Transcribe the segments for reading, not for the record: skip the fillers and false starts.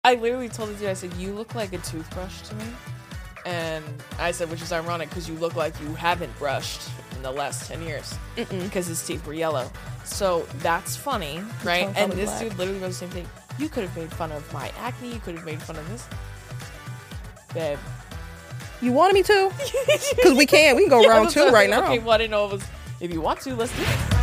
I literally told the dude, I said, you look like a toothbrush to me. And I said, which is ironic because you look like you haven't brushed in the last 10 years because his teeth were yellow. So that's funny, right? And this dude literally was the same thing. You could have made fun of my acne. You could have made fun of this. Babe. You wanted me to? Because we can go round two right now. Okay, well, I didn't know it was, if you want to, let's do it.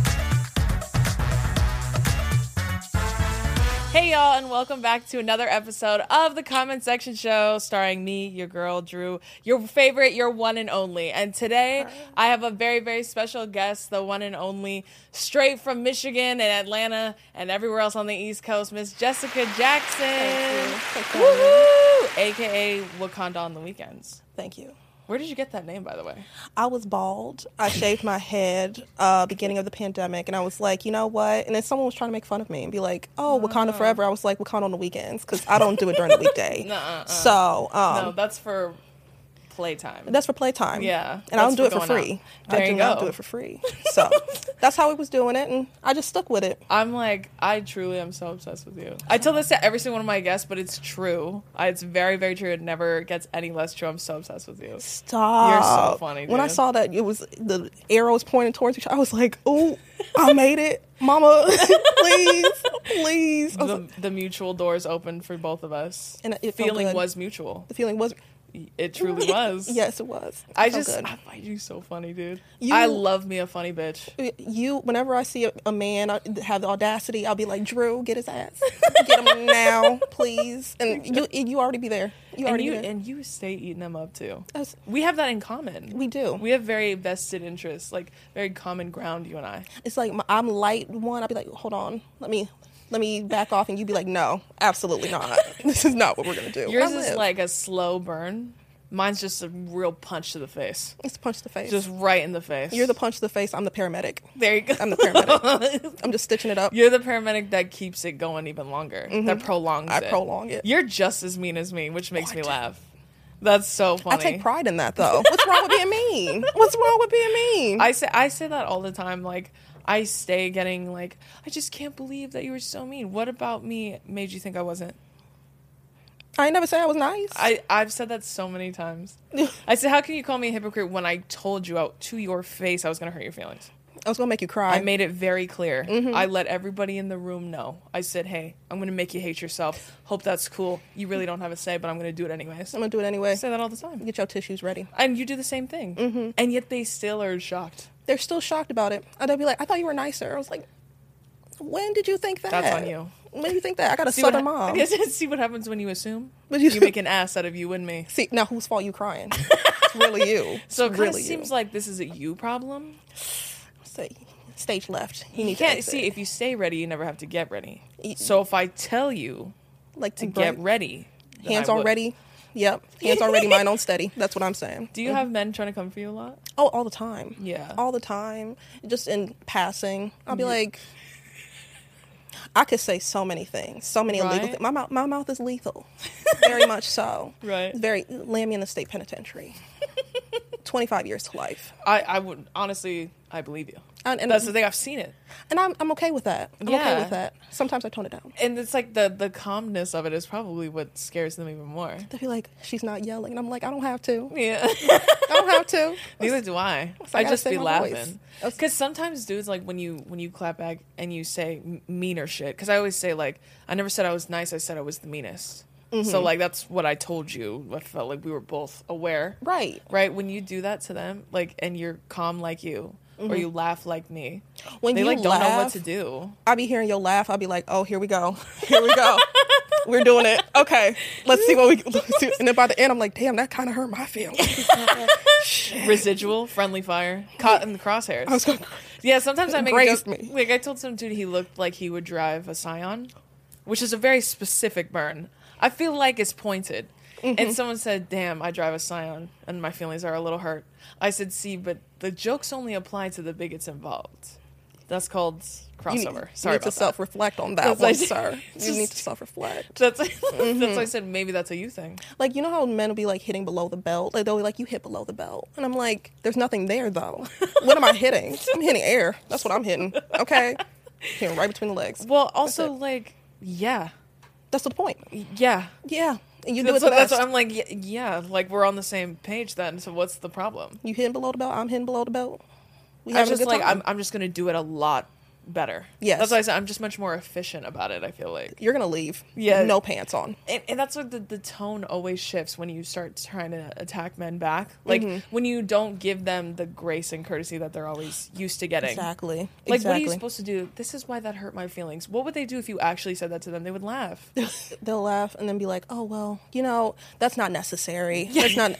Hey y'all, and welcome back to another episode of the Comment Section Show, starring me, your girl, Drew, your favorite, your one and only. And today, I have a very, very special guest, the one and only, straight from Michigan and Atlanta and everywhere else on the East Coast, Miss Jessica Jackson. Thank you. Woohoo! AKA Wakanda on the Weekends. Thank you. Where did you get that name, by the way? I was bald. I shaved my head beginning of the pandemic, and I was like, you know what? And then someone was trying to make fun of me and be like, oh, Wakanda forever. I was like, Wakanda on the weekends, because I don't do it during the weekday. So, no, that's for playtime. That's for playtime. Yeah. And I don't do it for free. I do not do it for free. So that's how we was doing it, and I just stuck with it. I'm like, I truly am so obsessed with you. I tell this to every single one of my guests, but it's true. It's very, very true. It never gets any less true. I'm so obsessed with you. Stop. You're so funny, dude. When I saw that it was the arrows pointing towards each other, I was like, oh, I made it. Mama, please. The mutual doors opened for both of us. And it feeling was mutual. The feeling was... It truly was. Yes, it was. I find you so funny, dude. I love me a funny bitch. Whenever I see a man have the audacity, I'll be like, Drew, get his ass. Get him now, please. And you already be there. And you stay eating them up, too. We have that in common. We do. We have very vested interests, like very common ground, you and I. It's like I'm light one. I'll be like, hold on, let me back off, and you'd be like, no, absolutely not. This is not what we're going to do. Yours is like a slow burn. Mine's just a real punch to the face. It's a punch to the face. Just right in the face. You're the punch to the face. I'm the paramedic. There you go. I'm the paramedic. I'm just stitching it up. You're the paramedic that keeps it going even longer. That prolongs it. I prolong it. You're just as mean as me, which makes me laugh. That's so funny. I take pride in that, though. What's wrong with being mean? What's wrong with being mean? I say that all the time. Like, I stay getting like, I just can't believe that you were so mean. What about me made you think I wasn't? I never said I was nice. I've said that so many times. I said, how can you call me a hypocrite when I told you out to your face I was going to hurt your feelings? I was going to make you cry. I made it very clear. I let everybody in the room know. I said, hey, I'm going to make you hate yourself. Hope that's cool. You really don't have a say, but I'm going to do it anyways. I'm going to do it anyway. I say that all the time. Get your tissues ready. And you do the same thing. And yet they still are shocked. They're still shocked about it. And they'll be like, I thought you were nicer. I was like, when did you think that? That's on you. When did you think that? I got a southern mom. See what happens when you assume? You make an ass out of you and me. See, now whose fault you crying? It's really you. So it kind of seems like this is a you problem. Say, stage left. You can't see, if you stay ready, you never have to get ready. So if I tell you to get ready, hands on ready. Yep. Hands on ready, mind on steady. That's what I'm saying. Do you have men trying to come for you a lot? Oh, all the time. Yeah. All the time. Just in passing. I'll be like, I could say so many things. So many illegal things. My mouth is lethal. Very much so. Right. Land me in the state penitentiary. 25 years to life. I would, honestly, I believe you. And that's the thing, I've seen it. And I'm okay with that. I'm okay with that. Sometimes I tone it down. And it's like the calmness of it is probably what scares them even more. They'll be like, she's not yelling. And I'm like, I don't have to. Yeah. I don't have to. Neither do I. I just be laughing. Because sometimes dudes, like, when you clap back and you say meaner shit, because I always say, like, I never said I was nice, I said I was the meanest. So, like, that's what I told you. I felt like we were both aware. Right. When you do that to them, like, and you're calm like you, or you laugh like me, when they, you like, don't know what to do. I'll be hearing your laugh. I'll be like, oh, here we go. Here we go. We're doing it. Okay. Let's see what we do. And then by the end, I'm like, damn, that kind of hurt my feelings. Residual, friendly fire, caught in the crosshairs. Sometimes I make a joke. Like, I told some dude he looked like he would drive a Scion, which is a very specific burn. I feel like it's pointed. And someone said, damn, I drive a Scion, and my feelings are a little hurt. I said, see, but the jokes only apply to the bigots involved. That's called crossover. You need to self-reflect on that one, sir. You need to self-reflect. That's why I said maybe that's a you thing. Like, you know how men will be, like, hitting below the belt? Like, they'll be like, you hit below the belt. And I'm like, there's nothing there, though. What am I hitting? I'm hitting air. That's what I'm hitting. Okay? Hitting right between the legs. Well, also, like, yeah. That's the point. Yeah. Yeah. And you that's do it the best. That's what I'm like, yeah, like we're on the same page then, so what's the problem? You hitting below the belt, I'm hitting below the belt. I'm just like, I'm just going to do it a lot better. Yes. That's why I said I'm just much more efficient about it, I feel like. You're going to leave. Yeah. No pants on. And that's what the tone always shifts when you start trying to attack men back. Like, when you don't give them the grace and courtesy that they're always used to getting. Exactly. Like, what are you supposed to do? This is why that hurt my feelings. What would they do if you actually said that to them? They would laugh. They'll laugh and then be like, oh, well, that's not necessary. That's not...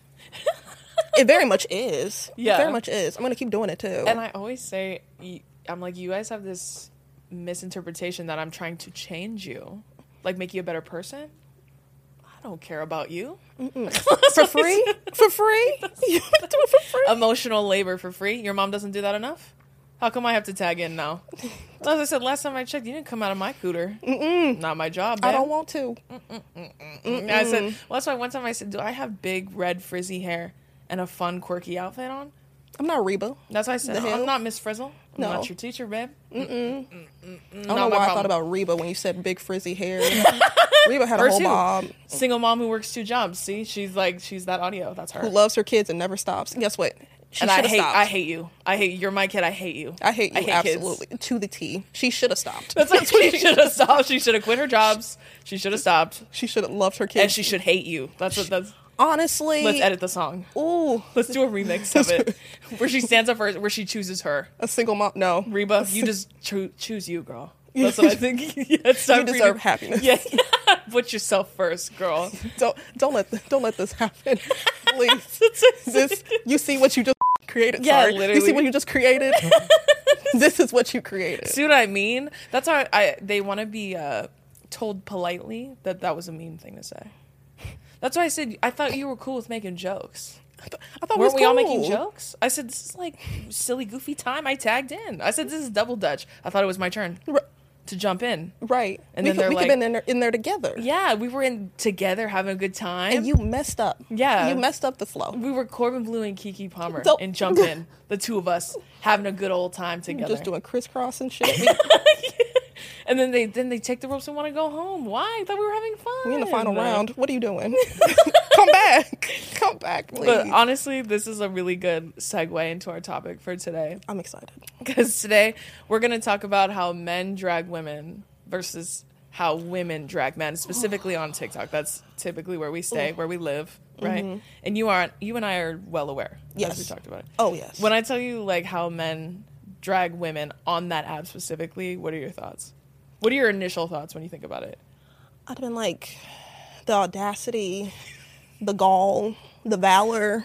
It very much is. Yeah. It very much is. I'm going to keep doing it, too. And I always say, I'm like, you guys have this misinterpretation that I'm trying to change you. Like, make you a better person. I don't care about you. For free? For free? You do it for free? Emotional labor for free? Your mom doesn't do that enough? How come I have to tag in now? As I said, last time I checked, you didn't come out of my cooter. Not my job, man. I don't want to. I said, well, that's why one time I said, do I have big, red, frizzy hair and a fun, quirky outfit on? I'm not Reba. That's why I said, I'm not Miss Frizzle. I'm not your teacher, babe. I don't know why I thought about Reba when you said big, frizzy hair. Reba had a whole bob. Single mom who works 2 jobs. See, she's that audio. That's her. Who loves her kids and never stops. And guess what? She should have stopped. I hate you. You're my kid. I hate you. I hate you absolutely kids. To the T. She should have stopped. That's what she should have stopped. She should have quit her jobs. She should have stopped. She should have loved her kids. And she should hate you. That's honestly. Let's edit the song. Ooh. Let's do a remix of it where she stands up first, where she chooses her. A single mom. No. Reba, you just choose you, girl. That's what I think. It's you deserve happiness. Yeah. Put yourself first, girl. Don't let this happen. Please. You see what you just created. Yeah, sorry. literally. You see what you just created? This is what you created. See what I mean? That's why they want to be told politely that was a mean thing to say. That's why I said I thought you were cool with making jokes. I thought weren't we all making jokes? I said this is like silly, goofy time. I tagged in. I said this is double dutch. I thought it was my turn to jump in. Right. And then we could have been in there together. Yeah, we were in together having a good time. And you messed up. Yeah, you messed up the flow. We were Corbin Blue and Keke Palmer and Jump In, the two of us having a good old time together, just doing crisscross and shit. And then they take the ropes and want to go home. Why? I thought we were having fun. We're in the final round. What are you doing? Come back, please. But honestly, this is a really good segue into our topic for today. I'm excited. Because today we're going to talk about how men drag women versus how women drag men, specifically on TikTok. That's typically where we stay, where we live, right? Mm-hmm. And you and I are well aware. Yes. As we talked about it. Oh, yes. When I tell you like how men drag women on that app specifically, what are your thoughts? What are your initial thoughts when you think about it? I'd have been like, the audacity, the gall, the valor.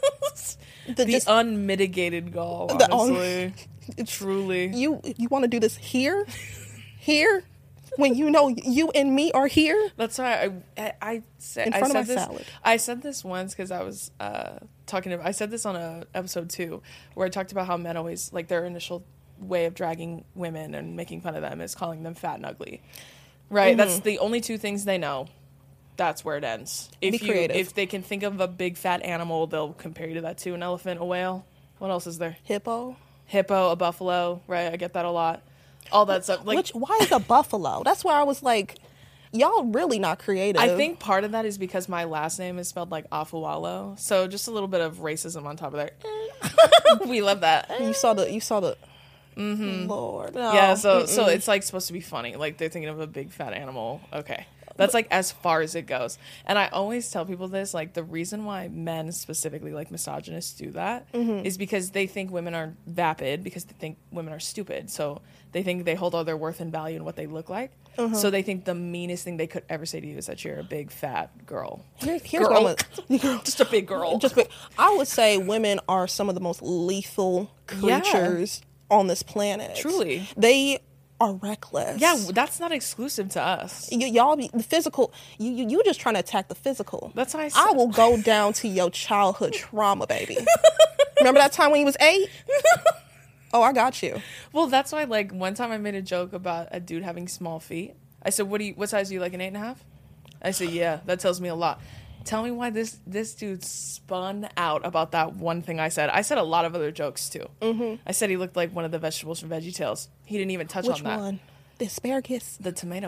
the unmitigated gall, honestly. Truly. You want to do this here? Here? When you know you and me are here? That's why I said in front I of my salad. I said this once because I was I said this on episode 2 where I talked about how men always, like, their initial way of dragging women and making fun of them is calling them fat and ugly. Right? Mm-hmm. That's the only 2 things they know. That's where it ends. If they can think of a big fat animal, they'll compare you to that too. An elephant, a whale. What else is there? Hippo, a buffalo. Right? I get that a lot. All that stuff. Like, why is a buffalo? That's where I was like, y'all really not creative. I think part of that is because my last name is spelled like Afualo. So just a little bit of racism on top of that. We love that. You saw the mm-hmm. Lord. No. Yeah, so it's like supposed to be funny. Like they're thinking of a big fat animal. Okay. That's like as far as it goes. And I always tell people this, like the reason why men specifically, like misogynists, do that is because they think women are vapid because they think women are stupid. So they think they hold all their worth and value in what they look like. So they think the meanest thing they could ever say to you is that you're a big fat girl. Here's girl. Just a big girl. I would say women are some of the most lethal creatures on this planet. Truly. They are reckless. Yeah, that's not exclusive to us. Y'all be the physical. You just trying to attack the physical. That's what I said. I will go down to your childhood trauma, baby. Remember that time when you was 8? Oh, I got you. Well, that's why. Like one time, I made a joke about a dude having small feet. I said, "What size are you? Like an 8.5?" I said, "Yeah, that tells me a lot." Tell me why this dude spun out about that one thing I said. I said a lot of other jokes, too. Mm-hmm. I said he looked like one of the vegetables from VeggieTales. He didn't even touch on that. Which one? The asparagus? The tomato.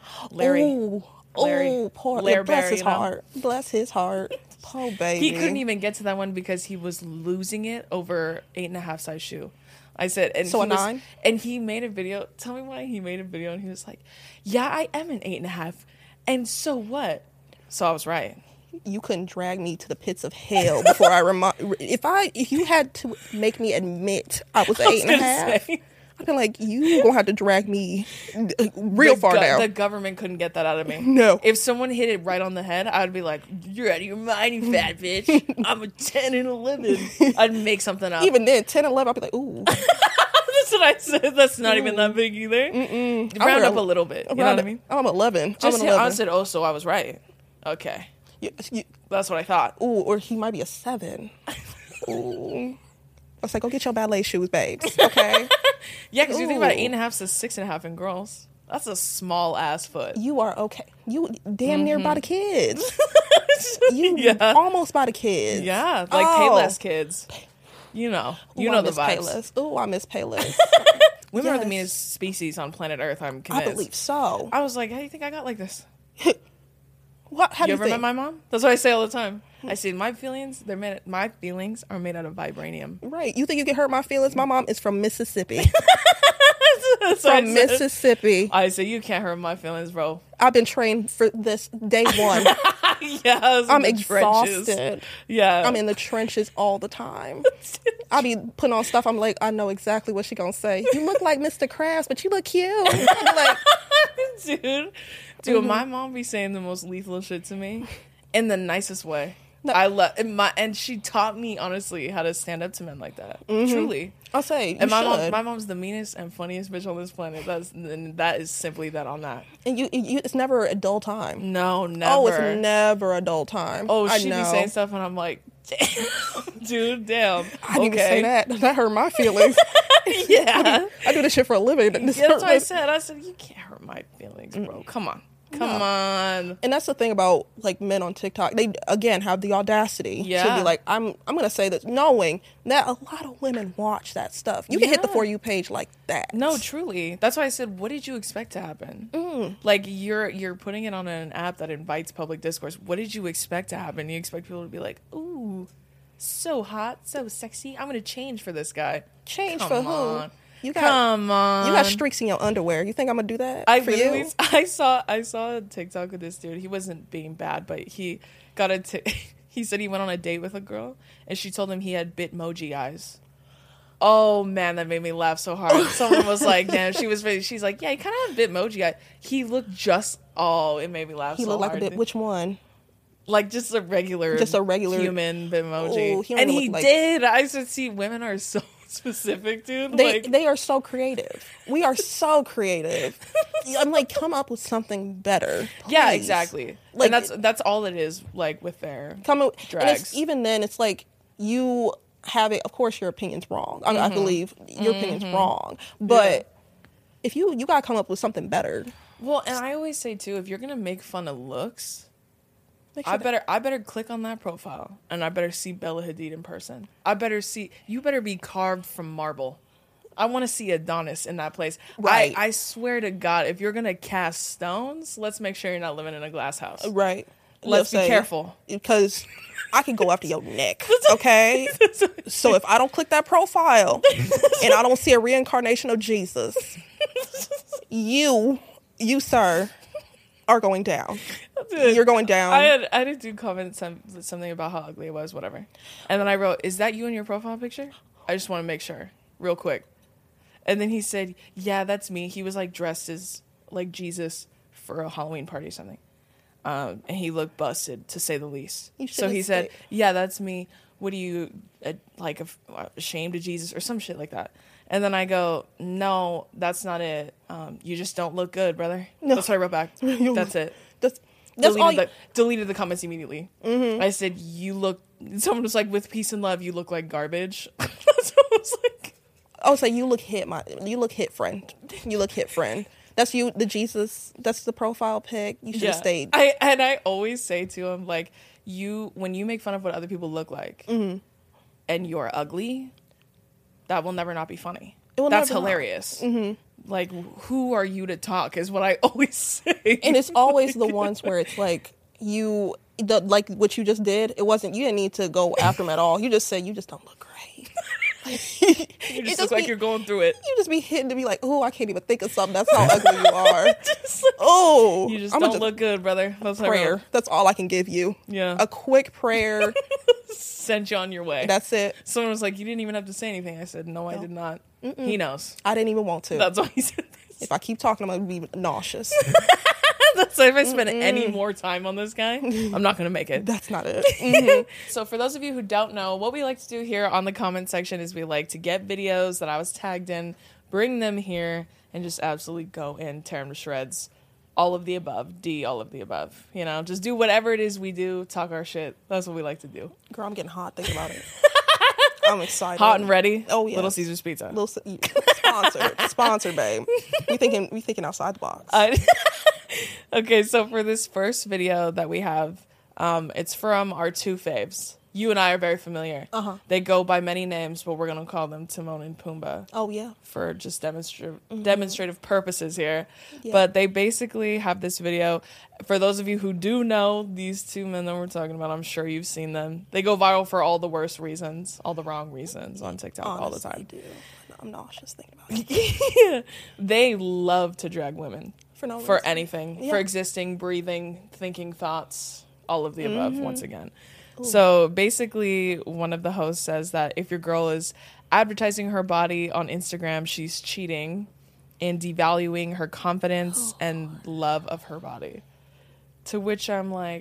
Larry. Oh, poor Larry bless Berry, his heart. Bless his heart. Poor baby. He couldn't even get to that one because he was losing it over 8.5 size shoe. I said, and so a 9? And he made a video. Tell me why he made a video, and he was like, "Yeah, I am an 8.5, and so what?" So I was right. You couldn't drag me to the pits of hell before if you had to make me admit I was 8.5. I'd be like, you gonna have to drag me real far down. The government couldn't get that out of me. No. If someone hit it right on the head, I'd be like, "You're out of your mind, you fat bitch. I'm a 10 and 11. I'd make something up. Even then, 10 and 11, I'd be like, ooh. That's what I said. That's not even that big either. Round up a little bit. You know what I mean? I'm 11. Just hit, I said, oh, so I was right. Okay. That's what I thought. Ooh, or he might be a 7. Ooh. I was like, go get your ballet shoes, babes. Okay. Yeah, because you think about it, 8.5 to 6.5 in girls. That's a small ass foot. You are okay. You damn near by the kids. You almost by the kids. Yeah, like Payless kids. You know the vibes. Payless. Ooh, I miss Payless. Women are the meanest species on planet Earth. I'm convinced. I believe so. I was like, how do you think I got like this? What? How do you ever met my mom? That's what I say all the time. I say my feelings are made out of vibranium. Right. You think you can hurt my feelings? My mom is from Mississippi. From Mississippi. I say you can't hurt my feelings, bro. I've been trained for this day one. I'm exhausted. Trenches. Yeah, I'm in the trenches all the time. I be putting on stuff. I'm like, I know exactly what she gonna say. You look like Mr. Krabs, but you look cute. I'm like, dude, my mom be saying the most lethal shit to me in the nicest way. No. And she taught me honestly how to stand up to men like that. Truly, I'll say. And my mom's the meanest and funniest bitch on this planet. That is simply that on that. And you it's never a dull time. No, never. Oh, it's never a dull time. Oh, she be saying stuff, and I'm like, damn, dude, damn. I didn't even say that. That hurt my feelings. Yeah, I do this shit for a living. That's what I said. I said you can't hurt my feelings, bro. Come on. Come on. And that's the thing about like men on TikTok. They again have the audacity to be like, I'm gonna say this, knowing that a lot of women watch that stuff. You can hit the For You page like that. No, truly. That's why I said, what did you expect to happen? Like you're putting it on an app that invites public discourse. What did you expect to happen? You expect people to be like, ooh, so hot, so sexy. I'm gonna change for this guy. Change for who? Come on. You got streaks in your underwear. You think I'm gonna do that for you? I saw a TikTok with this dude. He wasn't being bad, but he got he said he went on a date with a girl, and she told him he had Bitmoji eyes. Oh man, that made me laugh so hard. Someone was like, "Damn," she's like, "Yeah, he kind of have Bitmoji eyes." He looked it made me laugh. He looked like a bit. Which one? Like just a regular human Bitmoji. And he did. I said, see, women are so specific, dude. They are so creative. We are so creative. I'm like, come up with something better, please. Yeah, exactly. Like, and that's all it is. Like with their drags. Even then, it's like you have it. Of course, your opinion's wrong. I believe your opinion's wrong, but if you gotta come up with something better. Well, and I always say too, if you're gonna make fun of looks, I better click on that profile, and I better see Bella Hadid in person. You better be carved from marble. I want to see Adonis in that place. Right. I swear to God, if you're gonna cast stones, let's make sure you're not living in a glass house. Right. Let's be careful, because I can go after your neck. Okay. So if I don't click that profile and I don't see a reincarnation of Jesus, you, sir, are going down. You're going down. I did do comments something about how ugly it was, whatever. And then I wrote, "Is that you in your profile picture? I just want to make sure, real quick." And then he said, "Yeah, that's me." He was like dressed as like Jesus for a Halloween party or something. And he looked busted, to say the least. So he said, "Yeah, that's me. What are you, like, ashamed of Jesus?" or some shit like that. And then I go, "No, that's not it. You just don't look good, brother." No. That's what I wrote back. That's it. Deleted the comments immediately. I said, someone was like, "With peace and love, you look like garbage." That's what I was like. Oh, so you look hit, friend. You look hit, friend. That's you, the Jesus. That's the profile pic. You should have stayed. I always say to him, like, when you make fun of what other people look like, and you're ugly, that will never not be funny. That's hilarious. Like, who are you to talk is what I always say. And it's always the ones where it's like like what you just did, you didn't need to go after them at all. You just said, you just don't look great. You just look like you're going through it. You just be hitting to be like, oh, I can't even think of something. That's how ugly you are. Oh. You just don't look good, brother. That's prayer. That's all I can give you. Yeah. A quick prayer. Sent you on your way. That's it. Someone was like, you didn't even have to say anything. I said, no. I did not. Mm-mm. He knows. I didn't even want to. That's why he said this. If I keep talking, I'm going to be nauseous. So if I spend any more time on this guy, I'm not going to make it. That's not it. Mm-hmm. So for those of you who don't know, what we like to do here on the comment section is we like to get videos that I was tagged in, bring them here, and just absolutely go in, tear them to shreds. All of the above. All of the above. You know, just do whatever it is we do, talk our shit. That's what we like to do. Girl, I'm getting hot thinking about it. I'm excited. Hot and ready? Oh, yeah. Little Caesar's Pizza. Sponsored, babe. We thinking outside the box. Okay, so for this first video that we have, it's from our two faves. You and I are very familiar. Uh-huh. They go by many names, but we're going to call them Timon and Pumbaa. Oh, yeah. For just demonstrative purposes here. Yeah. But they basically have this video. For those of you who do know these two men that we're talking about, I'm sure you've seen them. They go viral for all the worst reasons, all the wrong reasons on TikTok. Honestly, all the time. Do. I'm nauseous thinking about it. Yeah. They love to drag women. For anything. Yeah. For existing, breathing, thinking thoughts, all of the above, once again. Ooh. So basically, one of the hosts says that if your girl is advertising her body on Instagram, she's cheating and devaluing her confidence and love of her body. To which I'm like,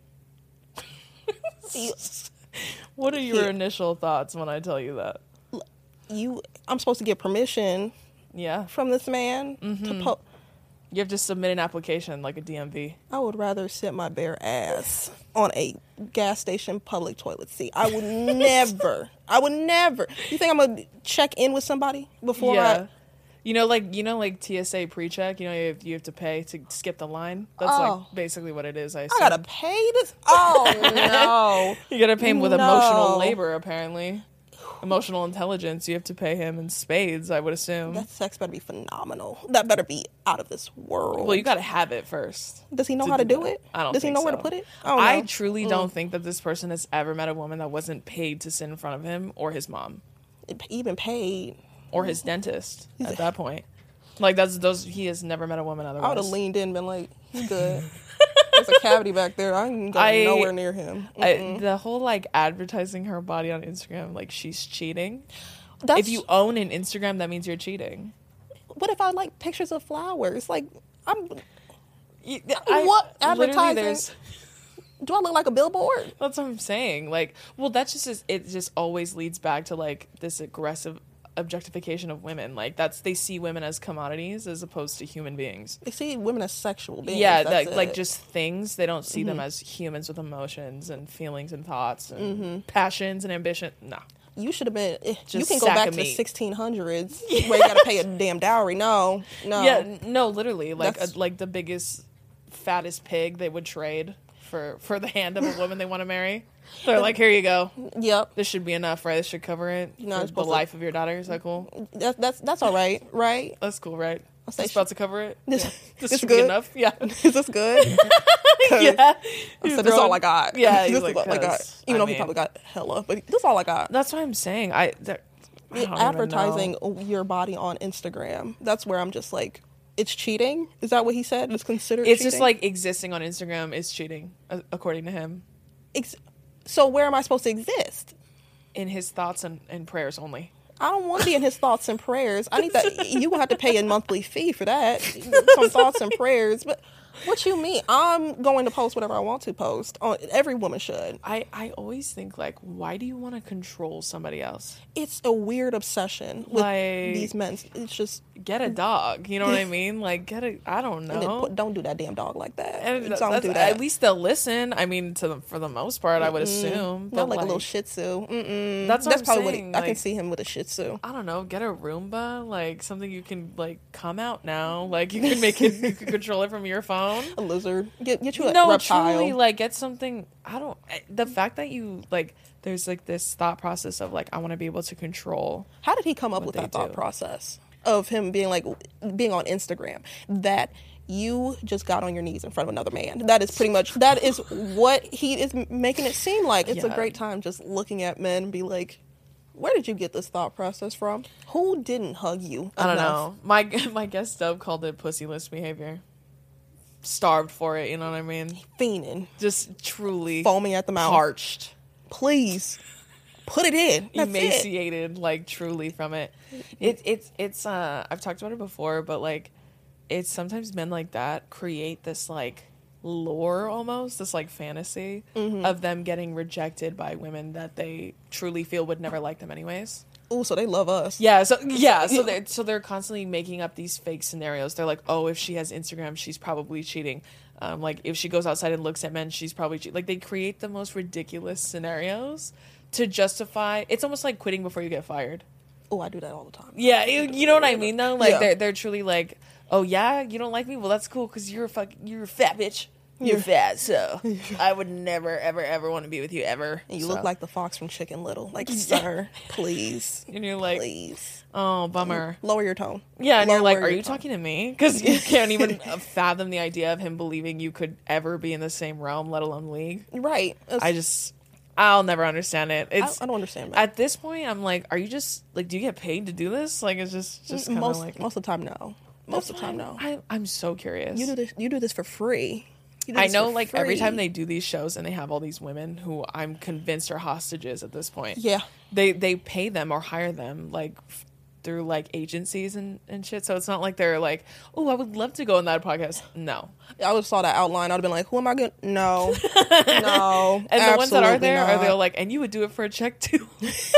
what are your initial thoughts when I tell you that? I'm supposed to get permission from this man to You have to submit an application like a DMV. I would rather sit my bare ass on a gas station public toilet seat. I would never. You think I'm going to check in with somebody before I... You know, like TSA pre-check, you have to pay to skip the line. That's like basically what it is, I assume. I got to pay this? Oh, no. You got to pay him with emotional labor, apparently. Emotional intelligence, you have to pay him in spades, I would assume. That sex better be phenomenal. That better be out of this world. Well, you got to have it first. Does he know how to do it? I don't Does he know so. Where to put it? I truly don't think that this person has ever met a woman that wasn't paid to sit in front of him or his mom. Even paid. Or his dentist at that point. Like, he has never met a woman otherwise. I would have leaned in and been like, he's good. There's a cavity back there. I ain't going nowhere near him. The whole, like, advertising her body on Instagram, like, she's cheating. If you own an Instagram, that means you're cheating. What if I like pictures of flowers? Like, what advertising? Do I look like a billboard? That's what I'm saying. Like, well, that's just, it just always leads back to, like, this aggressive objectification of women. Like, they see women as commodities as opposed to human beings. They see women as sexual beings. Yeah, like just things. They don't see them as humans with emotions and feelings and thoughts and passions and ambition. No. You should have been. You can go back to the 1600s where you got to pay a damn dowry. No. Yeah, no, literally. Like the biggest, fattest pig they would trade for the hand of a woman they want to marry. They're like, here you go. Yep. This should be enough, right? This should cover it. For the life of your daughter. Is that cool? That's all right, right? That's cool, right? Is this about to cover it? This should good? Be enough? Yeah. Is this good? Yeah. So this is all I got. Yeah. This is all I got. Even though he probably got hella, but this is all I got. That's what I'm saying. I don't advertising your body on Instagram. That's where I'm just like, it's cheating? Is that what he said? It's considered cheating? It's just like existing on Instagram is cheating, according to him. So where am I supposed to exist? In his thoughts and prayers only. I don't want to be in his thoughts and prayers. I need that. You will have to pay a monthly fee for that. Some thoughts and prayers. But what you mean? I'm going to post whatever I want to post. Every woman should. I always think, like, why do you want to control somebody else? It's a weird obsession with these men. It's just... Get a dog. You know what I mean? Like, I don't know. Don't do that damn dog like that. Don't do that. At least they'll listen. I mean, for the most part, I would assume. Not like a little Shih Tzu. That's probably saying. I can see him with a Shih Tzu. I don't know. Get a Roomba. Like, something you can, like, come out now. Like, you can make it, you can control it from your phone. A lizard. Get you a reptile. Truly, like, get something. The fact that you, like, there's, like, this thought process of, like, I want to be able to control. How did he come up with that thought process? of him being on Instagram, that you just got on your knees in front of another man. That is pretty much, that is what he is making it seem like. It's a great time just looking at men and be like, where did you get this thought process from? Who didn't hug you enough? I don't know. My guest Dub called it pussyless behavior. Starved for it, you know what I mean? Fiending. Just truly foaming at the mouth. Parched. Please. Put it in. That's emaciated, like, truly from it. It's I've talked about it before, but, like, it's sometimes men like that create this, like, lore almost, this, like, fantasy of them getting rejected by women that they truly feel would never like them anyways. Oh, so they love us. So they're constantly making up these fake scenarios. They're like, oh, if she has Instagram, she's probably cheating. Like, if she goes outside and looks at men, she's probably cheating. Like, they create the most ridiculous scenarios to justify. It's almost like quitting before you get fired. Oh, I do that all the time. Yeah, you know what I mean, though? Like, they're truly like, oh, yeah, you don't like me? Well, that's cool, because you're a fat bitch. You're fat, so I would never, ever, ever want to be with you, ever. And you look like the fox from Chicken Little. Like, sir, please. And you're like, please. Oh, bummer. Lower your tone. Yeah, and you're like, are you talking to me? Because you can't even fathom the idea of him believing you could ever be in the same realm, let alone league. Right. I'll never understand it. I don't understand that. At this point, I'm like, are you just, like, do you get paid to do this? Like, it's just kind of like... Most of the time, no. Most of the time, no. I'm so curious. You do this for free. I know, like, every time they do these shows and they have all these women who I'm convinced are hostages at this point. Yeah. They pay them or hire them, like, through, like, agencies and shit. So it's not like they're like, oh, I would love to go on that podcast. No. I would have saw that outline. I would have been like, who am I going to... No. No. And the ones that are there, are they like, and you would do it for a check, too?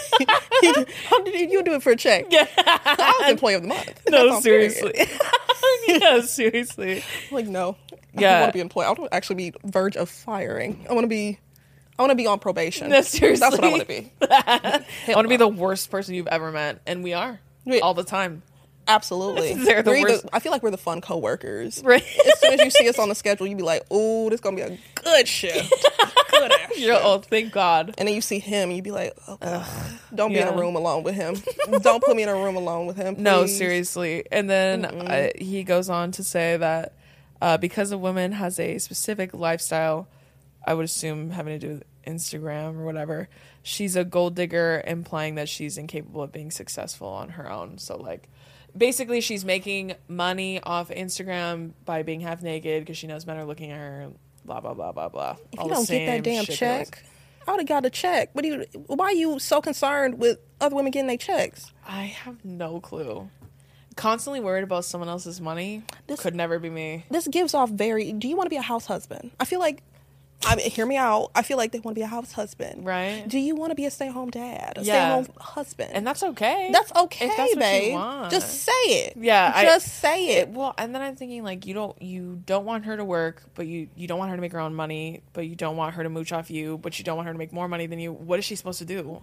How did you do it for a check? Yeah. I was employee of the month. No, seriously. Yeah, seriously. Like, no. I don't want to be employed. I want to actually be verge of firing. I want to be on probation. No, seriously. That's what I want to be. I want to be the worst person you've ever met. And we are. All the time. Absolutely. They're the worst. I feel like we're the fun coworkers. Right. As soon as you see us on the schedule, you be like, "Ooh, this is gonna be a good shift." Good ass shift. Oh, thank God. And then you see him, and you be like, "Oh, don't be in a room alone with him. Don't put me in a room alone with him, please." No, seriously. And then he goes on to say that because a woman has a specific lifestyle, I would assume having to do with Instagram or whatever, she's a gold digger, implying that she's incapable of being successful on her own. So, like, basically she's making money off Instagram by being half naked because she knows men are looking at her, blah blah blah blah blah. If you don't get that damn check, I would have got a check. Why are you so concerned with other women getting their checks? I have no clue. Constantly worried about someone else's money could never be me. This gives off do you want to be a house husband? I feel like, hear me out. I feel like they want to be a house husband. Right. Do you want to be a stay-at-home dad? Stay-at-home husband? And that's okay. That's okay, if that's babe. What you want. Just say it. Yeah. Just say it. Well, and then I'm thinking, like, you don't want her to work, but you don't want her to make her own money, but you don't want her to mooch off you, but you don't want her to make more money than you. What is she supposed to do?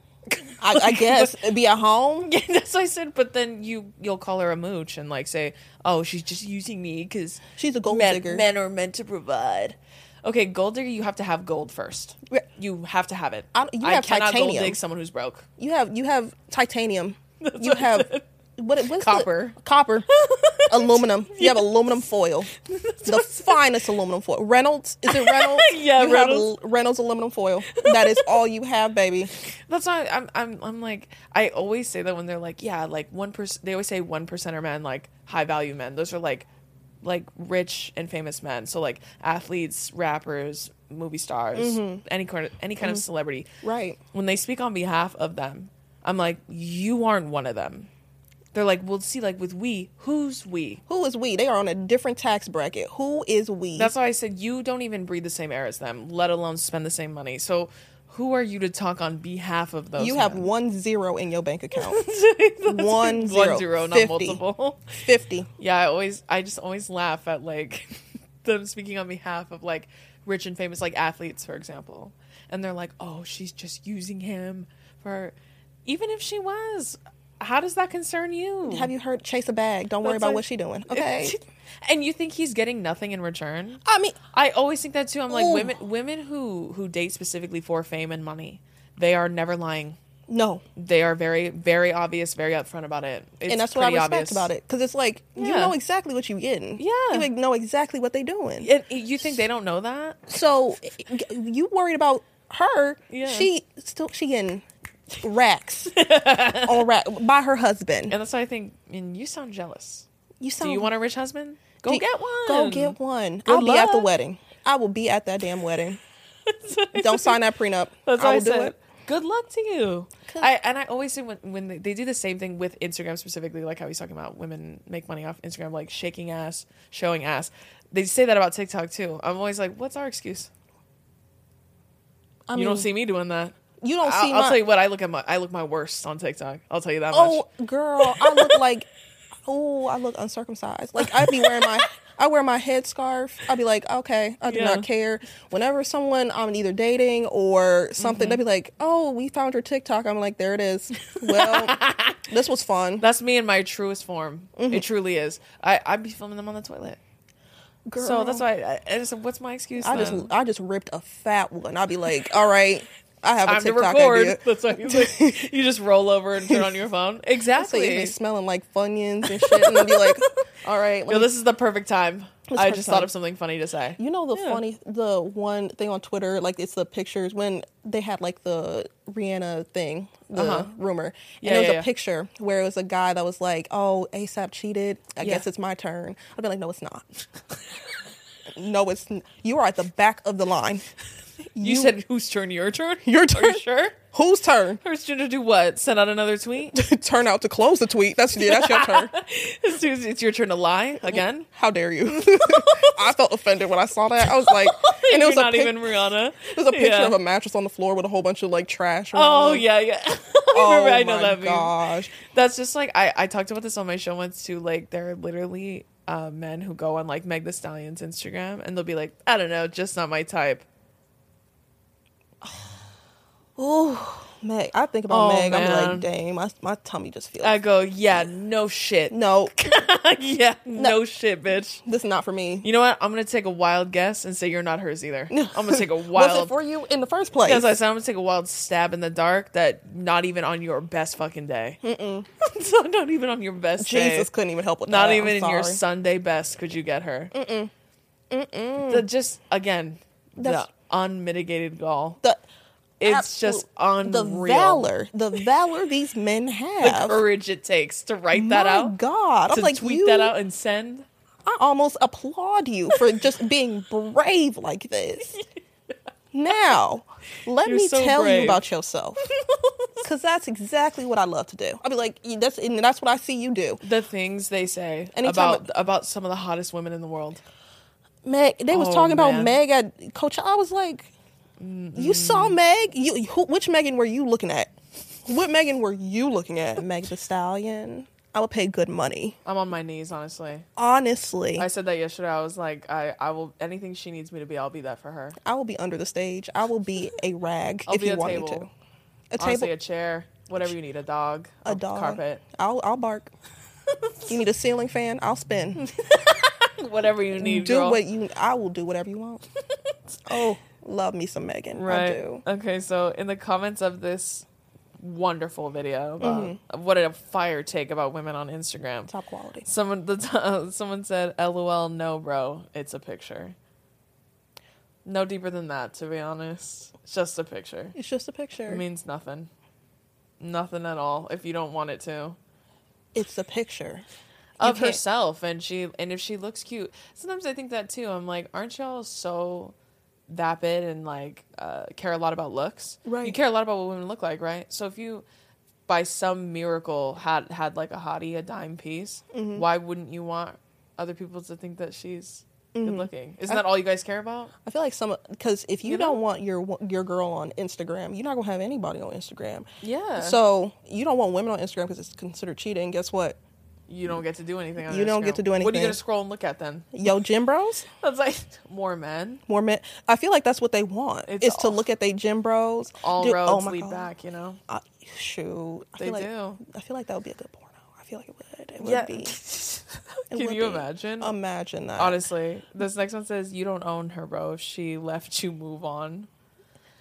I guess be at home. Yeah, that's what I said. But then you'll call her a mooch and, like, say, oh, she's just using me because she's a gold digger. Men are meant to provide. Okay, gold digger, you have to have gold first. You have to have it. I cannot titanium. Gold dig someone who's broke. You have titanium. You have what's copper. Copper. Aluminum. You have aluminum foil. The finest aluminum foil. Reynolds. Is it Reynolds? Yeah, you Reynolds. Have Reynolds aluminum foil. That is all you have, baby. That's why I'm like, I always say that when they're like, yeah, like 1%. They always say 1% are men, like high value men. Those are like rich and famous men. So, like, athletes, rappers, movie stars, any kind of celebrity. Right. When they speak on behalf of them, I'm like, you aren't one of them. They're like, well, see, like, with we, who's we? Who is we? They are on a different tax bracket. Who is we? That's why I said you don't even breathe the same air as them, let alone spend the same money. So who are you to talk on behalf of those You men? have 1 0 in your bank account. 1 0, not 50. Multiple. 50. Yeah, I just always laugh at, like, them speaking on behalf of, like, rich and famous, like, athletes, for example. And they're like, oh, she's just using him for... Even if she was... How does that concern you? Have you heard chase a bag? Don't worry about what she's doing. Okay. And you think he's getting nothing in return? I mean, I always think that too. I'm like, women who date specifically for fame and money, they are never lying. No. They are very, very obvious, very upfront about it. And that's what I respect about it. Because it's like, you know exactly what you're getting. Yeah. You know exactly what they're doing. You think they don't know that? So, you worried about her. Yeah. She getting racks on rack by her husband. And that's why I think, and you sound jealous. Do you want a rich husband? Go get one. Go get one. I'll be at the wedding. I will be at that damn wedding. Don't sign that prenup. I will do it. Good luck to you. I always say when they do the same thing with Instagram specifically, like how he's talking about women make money off Instagram, like shaking ass, showing ass. They say that about TikTok too. I'm always like, what's our excuse? You don't see me doing that. You don't see. I'll tell you what. I look my worst on TikTok. I'll tell you that much. Oh, girl, I look like. I look uncircumcised. Like I wear my headscarf. I'd be like, okay, I do not care. Whenever someone I'm either dating or something, they'd be like, oh, we found your TikTok. I'm like, there it is. Well, this was fun. That's me in my truest form. It truly is. I'd be filming them on the toilet. Girl. So that's why I just, what's my excuse? I just ripped a fat one. I'd be like, all right, I have time a TikTok to record. idea. That's why you just roll over and turn on your phone. Exactly. So you'd be smelling like Funyuns and shit, and then be like, all right. This is the perfect time. I just thought of something funny to say. You know the one thing on Twitter, like it's the pictures when they had like the Rihanna thing, the rumor. And there was a picture where it was a guy that was like, oh, ASAP cheated. I guess it's my turn. I'd be like, no, it's not. No, you are at the back of the line. You said whose turn? Your turn? Your turn. Are you sure? Whose turn? Whose turn to do what? Send out another tweet? Turn out to close the tweet. That's your turn. It's your turn to lie again? How dare you? I felt offended when I saw that. I was like, and it was not even Rihanna. It was a picture of a mattress on the floor with a whole bunch of like trash. Oh, yeah. I know that meme. Gosh. That's just like, I talked about this on my show once too. Like, there are literally men who go on like Meg Thee Stallion's Instagram and they'll be like, I don't know, just not my type. Oh, Meg. I think about Meg. Man. I'm like, dang, my tummy just feels. I go, yeah, no shit. No. Yeah, no shit, bitch. This is not for me. You know what? I'm going to take a wild guess and say you're not hers either. I'm going to take a wild... Was it for you in the first place? Because I said I'm going to take a wild stab in the dark that not even on your best fucking day. So not even on your best Jesus day. Jesus couldn't even help with not that. Not even in your Sunday best could you get her. Just, again, the unmitigated gall. It's just unreal. The valor these men have. The courage it takes to write that out. My God. I'm like, tweet that out and send. I almost applaud you for just being brave like this. Now, let me tell you about yourself. Because that's exactly what I love to do. I'll be like, that's what I see you do. The things they say about some of the hottest women in the world. Meg, they was talking about Meg at Coachella. I was like, you saw Meg? Which Megan were you looking at? What Megan were you looking at? Meg Thee Stallion? I would pay good money. I'm on my knees, honestly. I said that yesterday. I was like, I will, anything she needs me to be, I'll be that for her. I will be under the stage. I will be a rag if you want me to. Honestly, a chair, whatever you need, a dog, a carpet. I'll bark. You need a ceiling fan? I'll spin. Whatever you need, girl. I will do whatever you want. Oh, love me some Megan. Right. I do. Okay, so in the comments of this wonderful video about what a fire take about women on Instagram. Top quality. Someone said, LOL, no, bro. It's a picture. No deeper than that, to be honest. It's just a picture. It's just a picture. It means nothing. Nothing at all if you don't want it to. It's a picture. Of herself, and if she looks cute. Sometimes I think that too. I'm like, aren't y'all so vapid and like care a lot about looks? Right. You care a lot about what women look like, right? So if you, by some miracle, had like a hottie, a dime piece, why wouldn't you want other people to think that she's good looking? Isn't that all you guys care about? I feel like because if you don't want your girl on Instagram, you're not gonna have anybody on Instagram. Yeah. So you don't want women on Instagram because it's considered cheating. Guess what? You don't get to do anything on Instagram. You don't get to do anything. What are you going to scroll and look at then? Yo, gym bros? That's like more men. More men. I feel like that's what they want. It's to look at their gym bros. All roads lead back, you know? Shoot. They do. I feel like that would be a good porno. I feel like it would. It would be. Can you imagine? Imagine that. Honestly. This next one says, you don't own her, bro. If she left you, move on.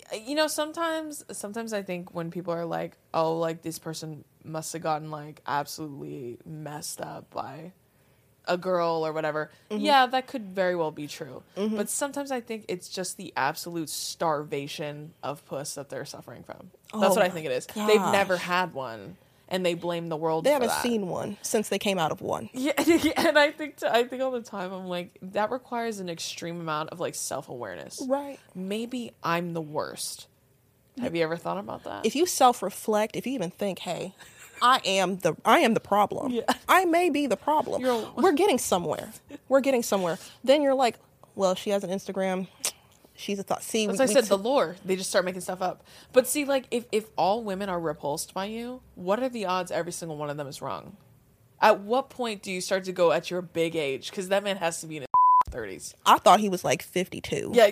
you know, sometimes I think when people are like, oh, like this person must have gotten like absolutely messed up by a girl or whatever. Mm-hmm. Yeah, that could very well be true. Mm-hmm. But sometimes I think it's just the absolute starvation of puss that they're suffering from. That's what I think it is. Gosh. They've never had one, and they blame the world. They haven't seen one since they came out of one. Yeah, and I think all the time I'm like, that requires an extreme amount of like self-awareness. Right. Maybe I'm the worst. Have you ever thought about that? If you self-reflect, if you even think, hey, I am the problem. Yeah. I may be the problem. We're getting somewhere. Then you're like, well, she has an Instagram. She's a thought. See, as I said, the lore. They just start making stuff up. But see, like, if all women are repulsed by you, what are the odds every single one of them is wrong? At what point do you start to go at your big age? Because that man has to be in his 30s. I thought he was like 52. Yeah.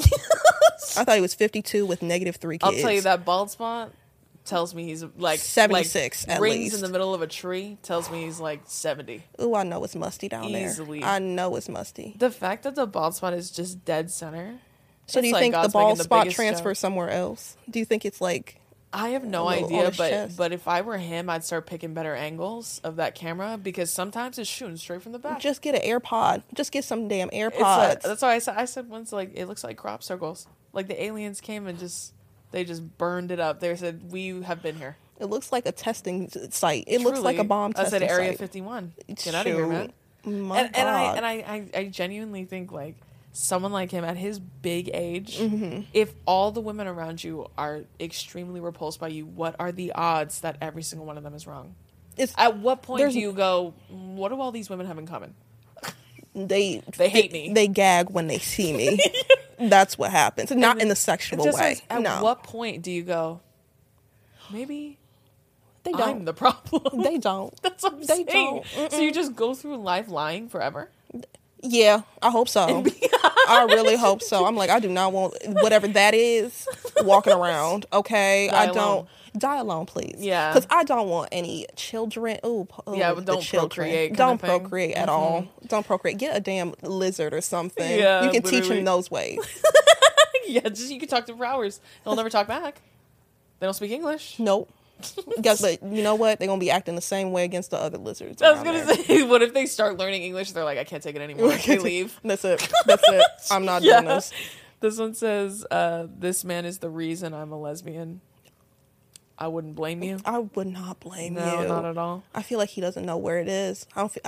I thought he was 52 with -3 kids. I'll tell you, that bald spot tells me he's like 76 like at rings least. In the middle of a tree tells me he's like 70. Ooh, I know it's musty down Easily. there. I know it's musty. The fact that the bald spot is just dead center. So do you think the bald spot transfers somewhere else? Do you think it's like... I have no idea, but if I were him, I'd start picking better angles of that camera, because sometimes it's shooting straight from the back. Just get an AirPod. Just get some damn AirPods. That's why I said once, like, it looks like crop circles. Like the aliens came and they just burned it up. They said, we have been here. It looks like a testing site. It looks like a bomb testing site. I said Area 51. Get out of here, man. My God. I genuinely think, like, someone like him at his big age, mm-hmm. if all the women around you are extremely repulsed by you, what are the odds that every single one of them is wrong? At what point do you go, what do all these women have in common? They hate me. They gag when they see me. That's what happens. Not in the sexual way. At what point do you go, maybe they don't. I'm the problem? They don't. That's what I'm saying. Don't. So you just go through life lying forever? Yeah, I hope so. I really hope so. I'm like, I do not want whatever that is walking around. Okay, die alone, please. Yeah, because I don't want any children. Yeah, but don't procreate. Don't procreate at all. Don't procreate. Get a damn lizard or something. Yeah, you can teach them those ways. Yeah, you can talk to them for hours. They'll never talk back. They don't speak English. Nope. But you know what? They're gonna be acting the same way against the other lizards. I was gonna say, what if they start learning English? They're like, I can't take it anymore. They leave. That's it. I'm not doing this. This one says, "This man is the reason I'm a lesbian." I wouldn't blame you. I would not blame you. No, not at all. I feel like he doesn't know where it is.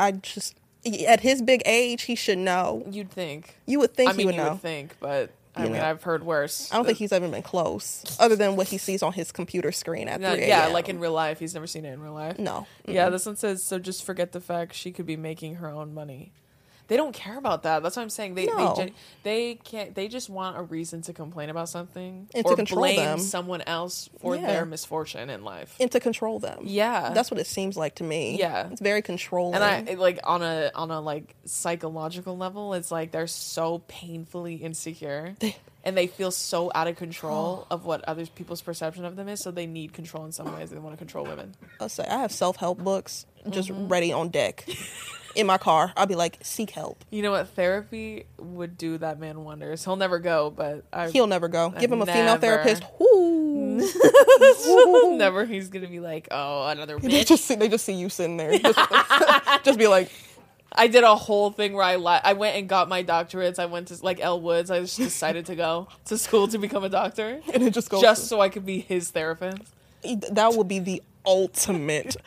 At his big age, he should know. You'd think. You would think he would know. You would think, but I mean, I've heard worse. I don't think he's ever been close, other than what he sees on his computer screen at 3 a.m. Yeah, like in real life. He's never seen it in real life. No. Mm-mm. Yeah, this one says, so just forget the fact she could be making her own money. They don't care about that. That's what I'm saying. They can't. They just want a reason to complain about something and or to control blame them. Someone else for their misfortune in life, and to control them. Yeah, that's what it seems like to me. Yeah, it's very controlling. And I like on a like psychological level, it's like they're so painfully insecure. And they feel so out of control of what other people's perception of them is, so they need control in some ways. They want to control women. I'll say I have self-help books just ready on deck. In my car, I'll be like, seek help. You know what? Therapy would do that man wonders. He'll never go, but he'll never go. Give him a female therapist. Ooh. Never. He's gonna be like, oh, another bitch. They just see you sitting there. Just be like. I did a whole thing where I went and got my doctorates. I went to like Elle Woods. I just decided to go to school to become a doctor, and it just goes so I could be his therapist. That would be the ultimate.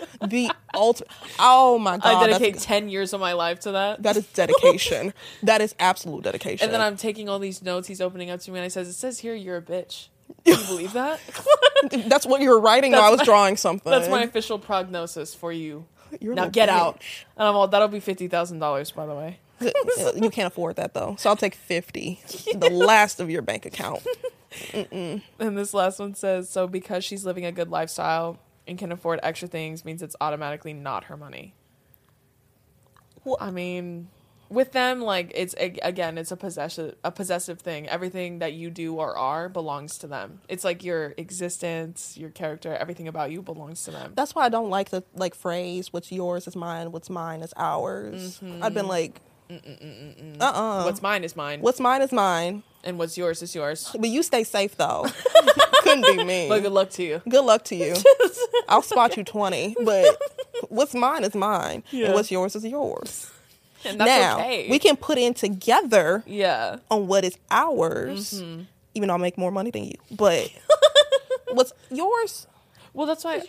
Oh my God. I dedicate 10 years of my life to that. That is dedication. That is absolute dedication. And then I'm taking all these notes he's opening up to me, and it says here, you're a bitch. Do you believe that? That's what you were writing while I was drawing something. That's my official prognosis for you. Now get out. And I'm all, that'll be $50,000, by the way. You can't afford that, though. So I'll take 50, the last of your bank account. And this last one says, so because she's living a good lifestyle and can afford extra things means it's automatically not her money. Well, I mean, with them, like, it's a possessive thing. Everything that you do or are belongs to them. It's like your existence, your character, everything about you belongs to them. That's why I don't like the phrase, what's yours is mine, what's mine is ours. Mm-hmm. I've been like, What's mine is mine. What's mine is mine. And what's yours is yours. But you stay safe, though. Couldn't be me. But good luck to you. Good luck to you. I'll spot you 20. But what's mine is mine. Yeah. And what's yours is yours. And that's now, okay. we can put in together on what is ours. Mm-hmm. Even though I make more money than you. But what's yours? Well, that's why,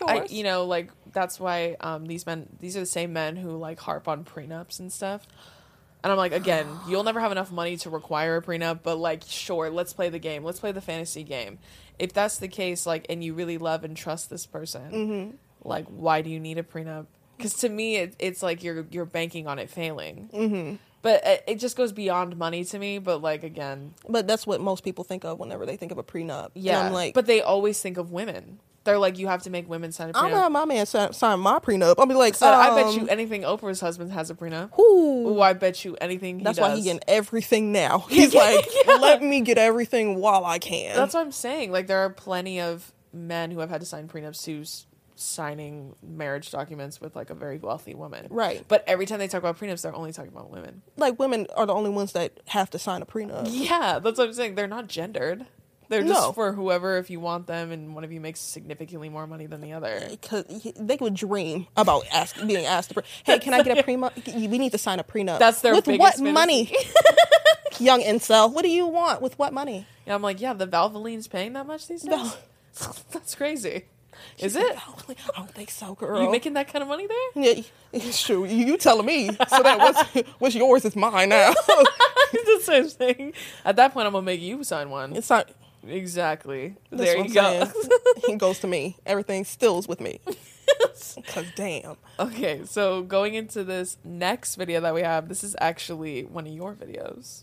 that's why these are the same men who, like, harp on prenups and stuff. And I'm like, again, you'll never have enough money to require a prenup, but, like, sure, let's play the game. Let's play the fantasy game. If that's the case, like, and you really love and trust this person, like, why do you need a prenup? Because to me, it's like you're banking on it failing. Mm-hmm. But it just goes beyond money to me. But, like, again. But that's what most people think of whenever they think of a prenup. Yeah. And I'm like, but they always think of women. They're like, you have to make women sign a prenup. I'm not my man sign my prenup. I'll be like, so I bet you anything Oprah's husband has a prenup. Ooh, I bet you anything he does. That's why he's getting everything now. He's like, let me get everything while I can. That's what I'm saying. Like, there are plenty of men who have had to sign prenups who's signing marriage documents with, like, a very wealthy woman. Right. But every time they talk about prenups, they're only talking about women. Like, women are the only ones that have to sign a prenup. Yeah, that's what I'm saying. They're not gendered. They're just for whoever, if you want them, and one of you makes significantly more money than the other. Because they would dream about being asked, hey, can I get a prenup? We need to sign a prenup. That's their with biggest what fantasy. Money? Young incel, what do you want? With what money? Yeah, I'm like, the Valvoline's paying that much these days? No. That's crazy. Is it? I don't think so, girl. You making that kind of money there? Yeah, it's true. You telling me. So that what's yours is mine now. It's the same thing. At that point, I'm going to make you sign one. It's not. Exactly. There you go. It goes to me. Everything stills with me. Because damn. Okay, so going into this next video that we have, this is actually one of your videos.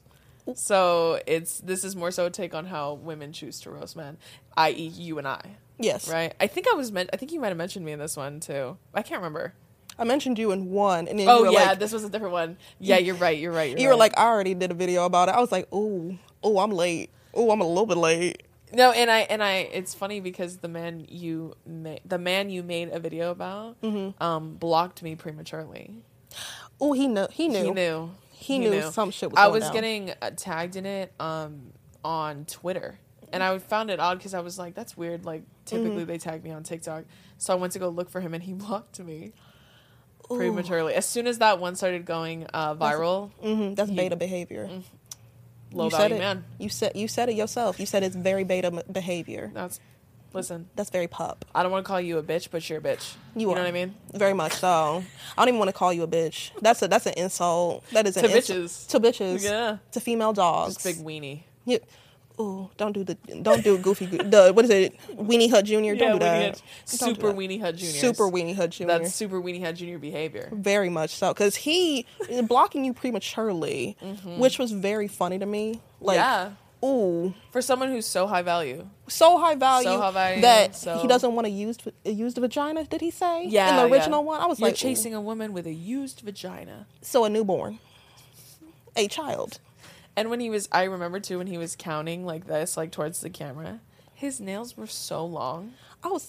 So this is more so a take on how women choose to roast men, i.e. you and I. Yes. Right? I think you might have mentioned me in this one too. I can't remember. I mentioned you in one, and then you were like, this was a different one. Yeah, you're right. You were like, I already did a video about it. I was like, oh, I'm late. Oh, I'm a little bit late. No, and I it's funny because the man you made a video about blocked me prematurely. Oh, he knew. He knew some shit was going I was down. Getting tagged in it on Twitter, and I found it odd because I was like, that's weird. Like, typically they tag me on TikTok, so I went to go look for him, and he blocked me prematurely. As soon as that one started going viral, that's beta behavior. Low value man. You said it yourself. You said it's very beta behavior. That's very pup. I don't want to call you a bitch, but you're a bitch. You know what I mean? Very much so. I don't even want to call you a bitch. That's an insult. That is an insult. Bitches. To bitches. Yeah. To female dogs. Just big weenie. Yeah. Ooh, don't do goofy. What is it? Weenie Hut Jr. Don't do that. Super Weenie Hut Jr. Super Weenie Hut Jr. That's Super Weenie Hut Jr. behavior. Very much so, because he blocking you prematurely, which was very funny to me. Like, ooh, for someone who's so high value, that he doesn't want to use the vagina. Did he say? Yeah, in the original one, I was You're like, chasing a woman with a used vagina. So a newborn, a child. And I remember too when he was counting like this, like towards the camera, his nails were so long. I was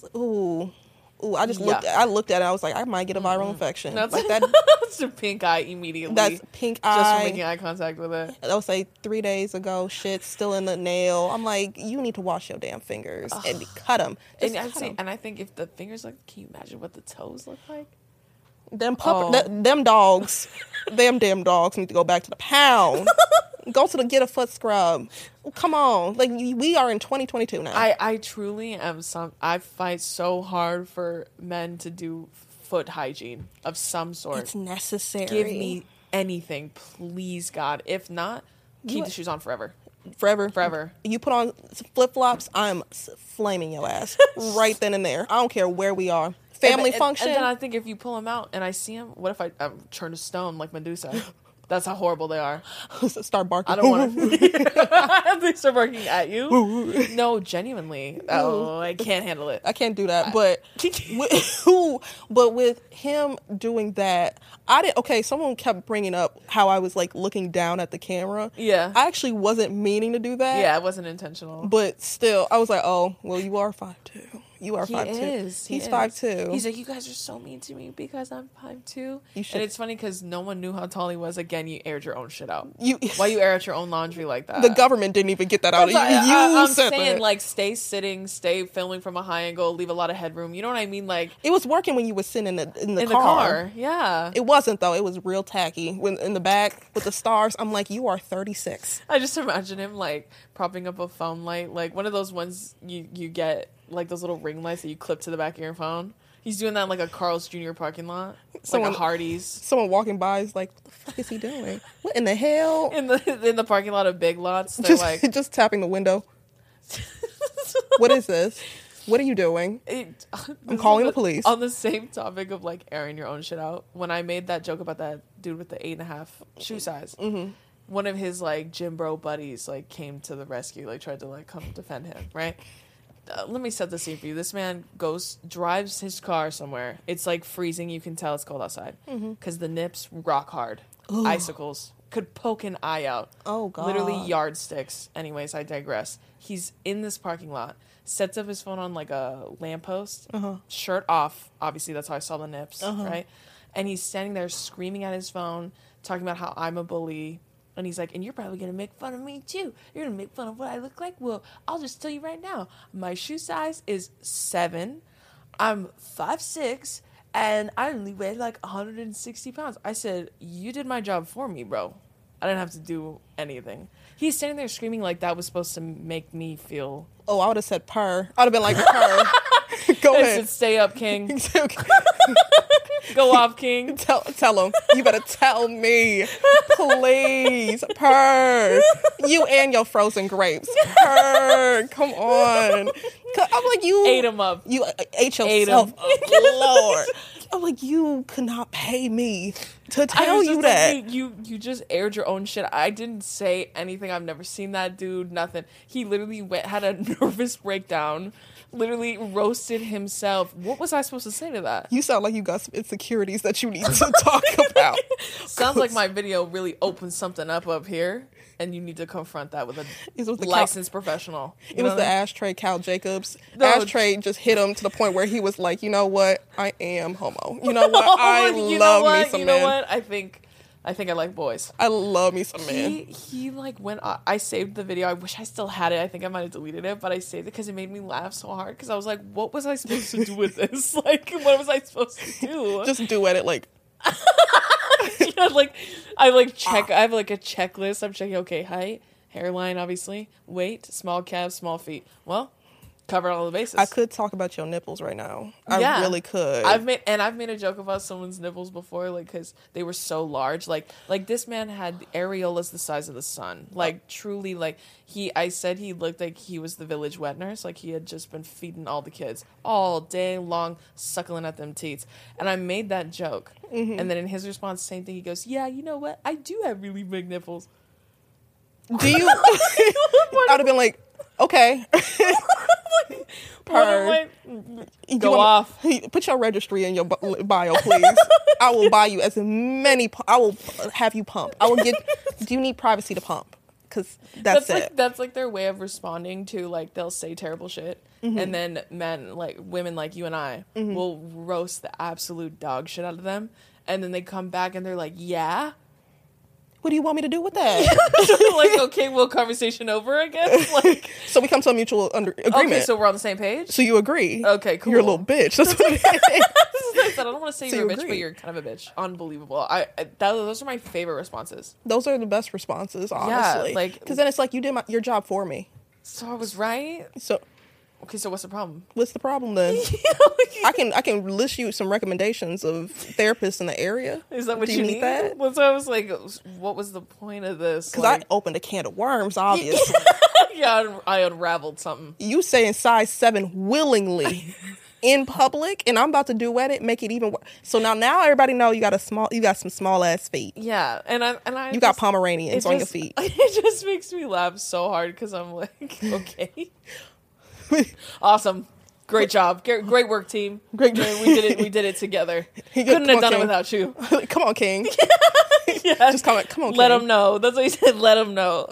I just looked at it. I was like, I might get a viral infection. That's like that. That's a pink eye immediately. That's pink eye. Just from making eye contact with it. I would say 3 days ago, shit still in the nail. I'm like, you need to wash your damn fingers and cut them. And I think if the fingers can you imagine what the toes look like? Them dogs, them damn dogs need to go back to the pound. Go to get a foot scrub. Come on. Like, we are in 2022 now. I truly am I fight so hard for men to do foot hygiene of some sort. It's necessary. Give me anything, please, God. If not, keep the shoes on forever. Forever. You put on flip-flops, I'm flaming your ass right then and there. I don't care where we are. Family function. And then I think if you pull them out and I see them, what if I turn to stone like Medusa? That's how horrible they are. Start barking. I don't want to. They start barking at you? No, genuinely. Oh, I can't handle it. I can't do that. But with him doing that, someone kept bringing up how I was like looking down at the camera. Yeah. I actually wasn't meaning to do that. Yeah, it wasn't intentional. But still, I was like, oh, well, you are 5'2". You are 5'2". He's 5'2". He's like, you guys are so mean to me because I'm 5'2". And it's funny because no one knew how tall he was. Again, you aired your own shit out. Why you air out your own laundry like that? The government didn't even get that out. I'm saying, like, stay sitting, stay filming from a high angle, leave a lot of headroom. You know what I mean? Like, it was working when you were sitting in the car. Yeah. It wasn't, though. It was real tacky. When in the back with the stars, I'm like, you are 36. I just imagine him, like, propping up a phone light, like one of those ones you get, like those little ring lights that you clip to the back of your phone. He's doing that in like a Carl's Jr. parking lot, like a Hardee's. Someone walking by is like, what the fuck is he doing? What in the hell? In the parking lot of Big Lots, they're just tapping the window. What is this? What are you doing? I'm calling the police. On the same topic of like airing your own shit out, when I made that joke about that dude with the 8.5 shoe size, one of his like gym bro buddies like came to the rescue, like tried to like come defend him, right? Let me set the scene for you. This man drives his car somewhere. It's like freezing. You can tell it's cold outside because the nips rock hard. Ugh. Icicles could poke an eye out. Oh God! Literally yardsticks. Anyways, I digress. He's in this parking lot. Sets up his phone on like a lamppost. Shirt off. Obviously, that's how I saw the nips, right? And he's standing there screaming at his phone, talking about how I'm a bully. And he's like, and you're probably going to make fun of me, too. You're going to make fun of what I look like? Well, I'll just tell you right now. My shoe size is 7. I'm 5'6", and I only weigh like 160 pounds. I said, you did my job for me, bro. I didn't have to do anything. He's standing there screaming like that was supposed to make me feel... Oh, I would have said purr. I would have been like, purr. Go ahead. Said, stay up, King. Go off, King. Tell him. You better tell me. Please. Purr. You and your frozen grapes. Purr. Come on. I'm like, you ate them up. You ate yourself up. Lord. I'm like, you could not pay me to tell you that. Like, you just aired your own shit. I didn't say anything. I've never seen that dude. Nothing. He literally had a nervous breakdown. Literally roasted himself. What was I supposed to say to that? You sound like you got some insecurities that you need to talk about. Sounds like my video really opened something up here, and you need to confront that with a licensed professional. It was the ashtray Cal Jacobs. Ashtray just hit him to the point where he was like, you know what? I am homo. You know what? I love me some men. You know what? I think I like boys. I love me some men. He like went. I saved the video. I wish I still had it. I think I might have deleted it, but I saved it because it made me laugh so hard. Because I was like, "What was I supposed to do with this? Like, what was I supposed to do? Just duet it, like." Yeah, like I like check. I have like a checklist. I'm checking. Okay, height, hairline, obviously, weight, small calves, small feet. Well. Cover all the bases. I could talk about your nipples right now. I really could. I've made a joke about someone's nipples before, like because they were so large. Like this man had areolas the size of the sun. Like truly, like I said he looked like he was the village wet nurse. Like he had just been feeding all the kids all day long, suckling at them teats. And I made that joke, and then in his response, same thing. He goes, "Yeah, you know what? I do have really big nipples." Do you? I'd have been like, okay. Go off. Put your registry in your bio, please. I will buy you as many. I will have you pump. I will get. Do you need privacy to pump? Because that's it. That's like their way of responding to like they'll say terrible shit, and then women like you and I will roast the absolute dog shit out of them, and then they come back and they're like, yeah. What do you want me to do with that? Like, okay, well, conversation over, I guess. Like, so we come to a mutual agreement. Okay, so we're on the same page? So you agree. Okay, cool. You're a little bitch. That's what it is. I don't want to say you're a bitch, but you're kind of a bitch. Unbelievable. Those are my favorite responses. Those are the best responses, honestly. Yeah, because then it's like you did your job for me. So I was right? Okay, so what's the problem? What's the problem then? I can list you some recommendations of therapists in the area. Is that what you need? That? Well, so I was like, what was the point of this? Because I opened a can of worms, obviously. Yeah, I unraveled something. You saying size 7 willingly in public, and I'm about to duet it, make it even worse. So now everybody know you got some small ass feet. Yeah, and I you got Pomeranians on your feet. It just makes me laugh so hard because I'm like, okay. Awesome. Great job. Great work, team. Great job. We did it together. Couldn't have done it without you. Come on, King. Yeah. Just come on, King. Let him know. That's what he said. Let him know.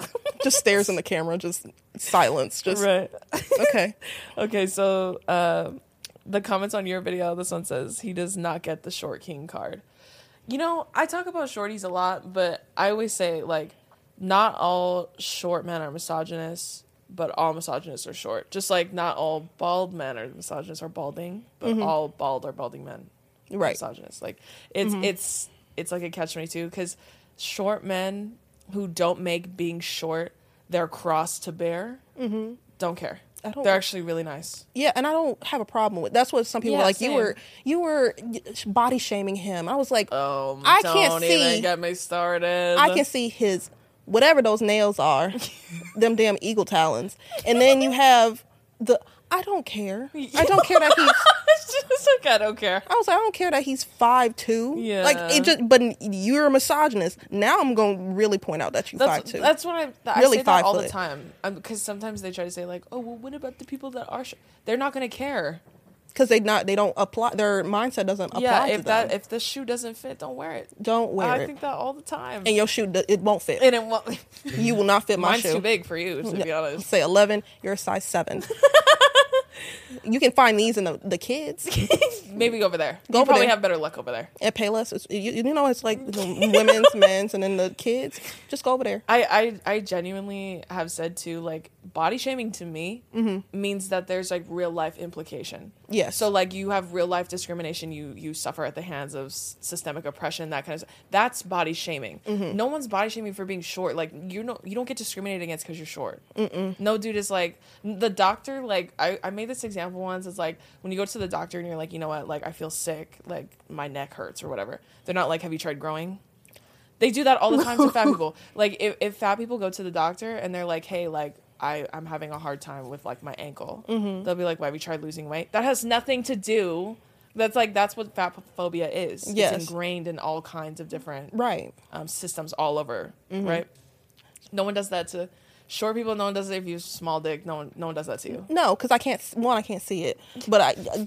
Just stares in the camera, just silence. Just right. Okay. Okay, so the comments on your video, this one says, he does not get the short king card. You know, I talk about shorties a lot, but I always say, like, not all short men are misogynists, but all misogynists are short. Just like not all bald men are misogynists or balding, but all bald or balding men are misogynists. Like, it's like a catch-22, because short men who don't make being short their cross to bear don't care. They're actually really nice. Yeah, and I don't have a problem with. That's what some people were like. Same. You were body shaming him. I was like, I can't see. Even get me started. I can see his whatever those nails are, them damn eagle talons, and then you have the. I don't care. I don't care that he's. It's just like, I don't care. I was like, I don't care that he's 5'2". Yeah. Like it just. But you're a misogynist. Now I'm going to really point out that you're 5'2". That's what I really say that all the time. Because sometimes they try to say like, oh well, what about the people that are? They're not going to care. Because they don't apply. Their mindset doesn't apply to them. If the shoe doesn't fit, don't wear it. Don't wear it. I think that all the time. And your shoe, it won't fit. And it won't. You will not fit my shoe. Mine's too big for you, to be honest. Say 11. You're a size 7. You can find these in the kids. Maybe over there. You probably have better luck over there. At Payless, you know, it's like women's, men's, and then the kids. Just go over there. I genuinely have said too, like, body shaming to me means that there's like real life implication. Yes. So like you have real life discrimination, you suffer at the hands of systemic oppression, that kind of stuff. That's body shaming. No one's body shaming for being short. Like you don't get discriminated against because you're short. No dude is like the doctor. Like I made this example once. It's like when you go to the doctor and you're like, you know what, like I feel sick, like my neck hurts or whatever. They're not like, have you tried growing? They do that all the time to fat people. Like if fat people go to the doctor and they're like, hey, like I'm having a hard time with like my ankle. They'll be like, why have you tried losing weight? That has nothing to do. That's what fat phobia is. Yes. It's ingrained in all kinds of different systems all over. Right. No one does that to short people. No one does it if you have small dick. No one does that to you. No, because I can't see it. But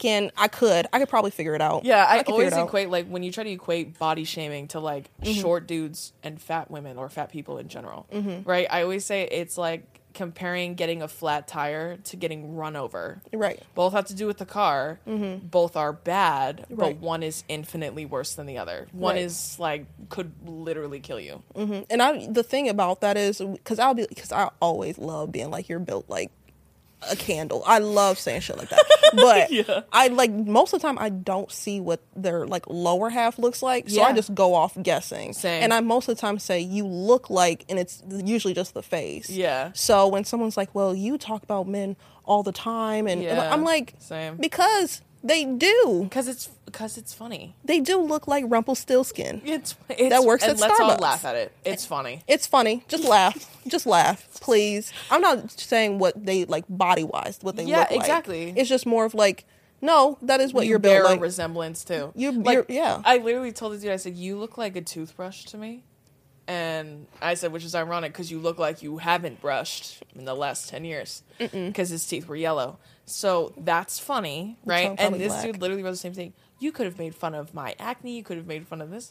I could probably figure it out. Yeah, I always equate, like, when you try to equate body shaming to like short dudes and fat women or fat people in general, right? I always say it's like comparing getting a flat tire to getting run over. Right. Both have to do with the car. Both are bad, but one is infinitely worse than the other. One is like could literally kill you. And the thing about that is because I always love being like, you're built like a candle. I love saying shit like that. But I like most of the time I don't see what their like lower half looks like. So I just go off guessing. Same. And I most of the time say you look like, and it's usually just the face. Yeah. So when someone's like, well, you talk about men all the time, and I'm like, same. Because they do. Because it's funny. They do look like Rumpelstiltskin. It's that works at Starbucks. Let's all laugh at it. It's funny. It's funny. Just laugh. Just laugh, please. I'm not saying what they like body wise, what they look like. Yeah, exactly. It's just more of like, no, that is what you're built like. A resemblance too. Yeah. I literally told the dude, I said, you look like a toothbrush to me. And I said, which is ironic because you look like you haven't brushed in the last 10 years because his teeth were yellow. So that's funny, right? And this dude literally wrote the same thing. You could have made fun of my acne. You could have made fun of this.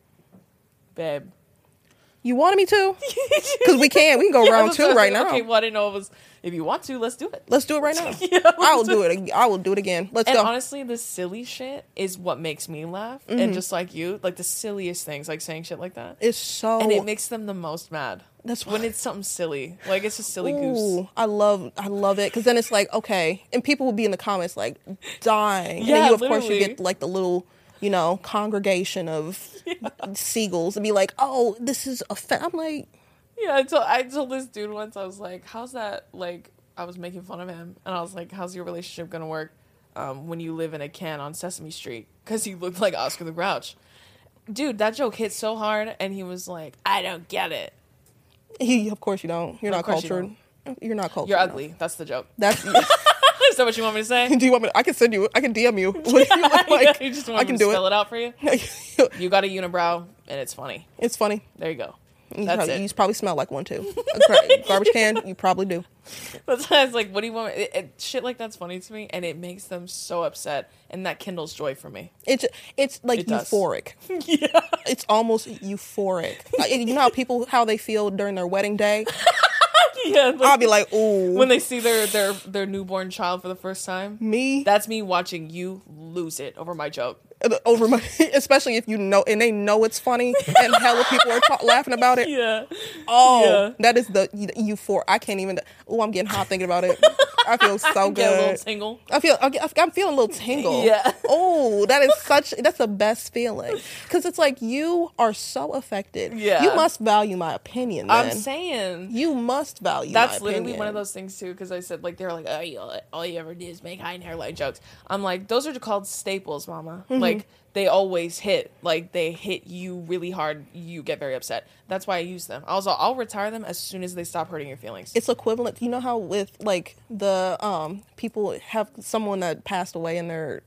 Babe. You wanted me to? Because we can go round 2 right now. Okay, well, I didn't know it was, if you want to, let's do it. Let's do it right now. I will do it. I will do it again. Let's go. And honestly, the silly shit is what makes me laugh. And just like you, like the silliest things, like saying shit like that. It's so... And it makes them the most mad. That's when it's something silly. Like, it's a silly goose. I love it. Because then it's like, okay. And people will be in the comments like dying. Yeah, and then of course, you get like the little... congregation of seagulls and be like, oh, this is I'm like... Yeah, I told this dude once, I was like, how's that, like, I was making fun of him, and I was like, how's your relationship gonna work when you live in a can on Sesame Street? Because he looked like Oscar the Grouch. Dude, that joke hit so hard, and he was like, I don't get it. Of course you don't. You're not cultured. You're not cultured. You're ugly. That's the joke. That's... Is that what you want me to say? Do you want me? I can send you. I can DM you. What do you look like? You just want me to spell it out for you. You got a unibrow, and it's funny. It's funny. There you go. That's it. You probably smell like one too. Garbage can. You probably do. But it's like, what do you want? Shit like that's funny to me, and it makes them so upset, and that kindles joy for me. It's like euphoric. Yeah. It's almost euphoric. You know how people how they feel during their wedding day. Yeah, I'll be like, ooh. When they see their newborn child for the first time. Me? That's me watching you lose it over my joke. Especially if you know, and they know it's funny, and hella people are laughing about it. Yeah. Oh, yeah. That is the euphoric. I can't even. Oh, I'm getting hot thinking about it. I feel so good. Get a little tingle. I'm feeling a little tingle. Yeah. Oh, that's the best feeling, because it's like you are so affected. Yeah. You must value my opinion. Then. I'm saying you must value. That's my literally opinion. one of those things too, because I said like they're like, oh, all you ever do is make height and hairline jokes. I'm like, those are called staples, mama. Mm-hmm. Like they always hit. Like they hit you really hard. You get very upset. That's why I use them. I'll retire them as soon as they stop hurting your feelings. It's equivalent. You know how with like the people have someone that passed away in their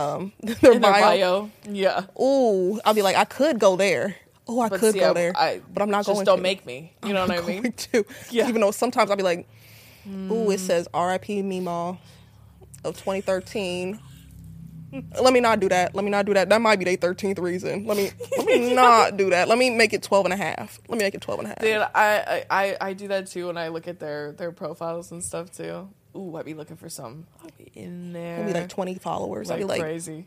bio. Yeah. Ooh, I'll be like, I could go there. Oh, I could go there, but I'm not going to. Just don't make me. You know what I mean? To. Yeah. Even though sometimes I'll be like, ooh, it says R.I.P. Meemaw of 2013. Let me not do that. That might be their 13th reason. Let me not do that. Let me make it 12 and a half. Let me make it 12 and a half. Dude, I do that too when I look at their profiles and stuff too. Ooh, I'd be looking for some. I'll be in there. I'll be like 20 followers. Like I'll be like crazy.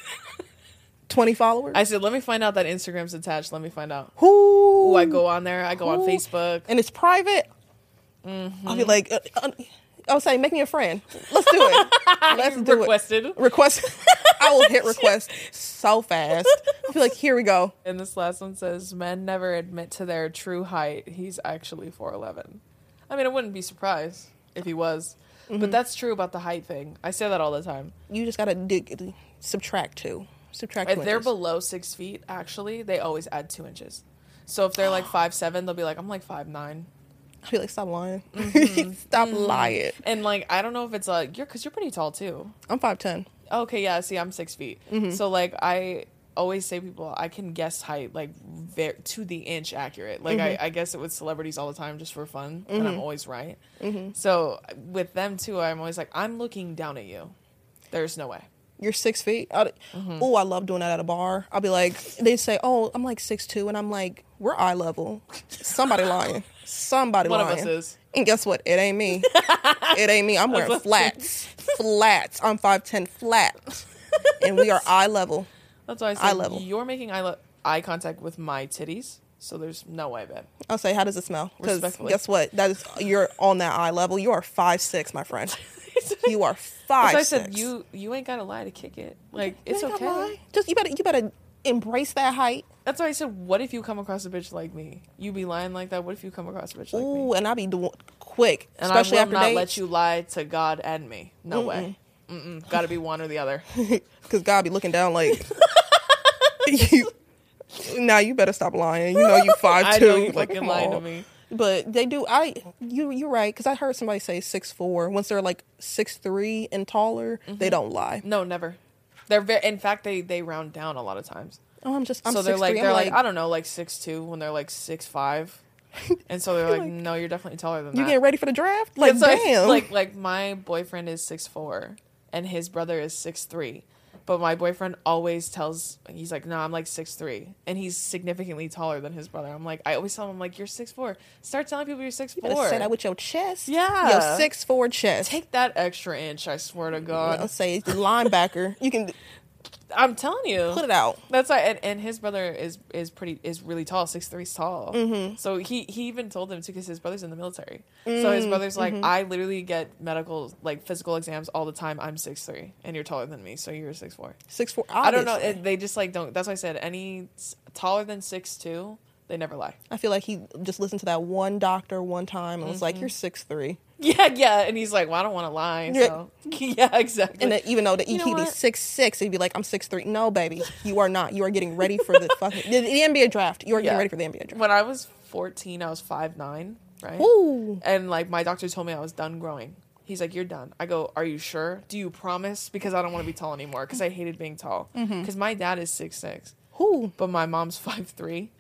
20 followers? I said, let me find out that Instagram's attached. Let me find out. Who? Ooh, I go on there. I go on Facebook. And it's private? Mm-hmm. I'll be like, I'll say, make me a friend. Let's do it. Let's do Requested. it. Request. I will hit request so fast. I'll be like, here we go. And this last one says, men never admit to their true height. He's actually 4'11". I mean, I wouldn't be surprised if he was. Mm-hmm. But that's true about the height thing. I say that all the time. You just got to subtract 2. Subtract 2 If they're inches. below 6 feet, actually, they always add 2 inches. So if they're like 5'7", they'll be like, I'm like 5'9". I'll be like, stop lying. Mm-hmm. Stop lying. And like, I don't know if it's like, because you're pretty tall too. I'm 5'10". Okay, yeah, see, I'm 6 feet. Mm-hmm. So like, I always say people, I can guess height like to the inch accurate. Like I guess it with celebrities all the time just for fun, and I'm always right. Mm-hmm. So with them too, I'm always like, I'm looking down at you. There's no way. You're 6 feet? Oh, I love doing that at a bar. I'll be like, they say, oh, I'm like 6'2", and I'm like, we're eye level. Somebody lying. Somebody One lying. One of us is. And guess what? It ain't me. It ain't me. I'm wearing flats. Flats. I'm 5'10", flat. And we are eye level. That's why I said, eye level. You're making eye contact with my titties, so there's no way, babe. I'll say, how does it smell? Because guess what? You're on that eye level. You are 5'6", my friend. You are 5'6". So I said, you ain't gotta lie to kick it. Like, it's okay. Just you better embrace that height. That's why I said, what if you come across a bitch like me? You be lying like that. What if you come across a bitch like me? Ooh, and I be doing quick, and especially I will after not dates. let you lie to God and me. No way. Gotta be one or the other. Because God be looking down like, now you better stop lying. You know you 5'2". I know you fucking lying to me. But they do. You're right. Because I heard somebody say 6'4". Once they're like 6'3" and taller, they don't lie. No, never. They're in fact, they round down a lot of times. Oh, I'm so they're 6'3". They're like I don't know, like 6'2" when they're like 6'5". And so they're like, no, you're definitely taller than that. You getting ready for the draft? Like, damn. Like my boyfriend is 6'4", and his brother is 6'3". But my boyfriend always he's like, no, I'm like 6'3", and he's significantly taller than his brother. I'm like, I always tell him, I'm like, you're 6'4". Start telling people you're 6'4". You better say that with your chest. Yeah. Your 6'4" chest. Take that extra inch, I swear to God. I'll say the linebacker. You can. I'm telling you, put it out. That's why, and his brother is really tall, 6'3" tall. Mm-hmm. So he even told him too, because his brother's in the military. So his brother's like, I literally get medical physical exams all the time. I'm 6'3", and you're taller than me, so you're 6'4". 6'4". I don't know. They just don't. That's why I said any taller than 6'2", they never lie. I feel like he just listened to that one doctor one time and was like, "You're 6'3". Yeah, and he's like, "Well, I don't want to lie." So yeah, exactly. And even though he'd be 6'6", he'd be like, "I'm 6'3". No, baby, you are not. You are getting ready for the fucking the NBA draft. You are getting ready for the NBA draft. When I was 14, I was 5'9", right? Ooh. And my doctor told me I was done growing. He's like, "You're done." I go, "Are you sure? Do you promise?" Because I don't want to be tall anymore. Because I hated being tall. Because my dad is 6'6". Who? But my mom's 5'3".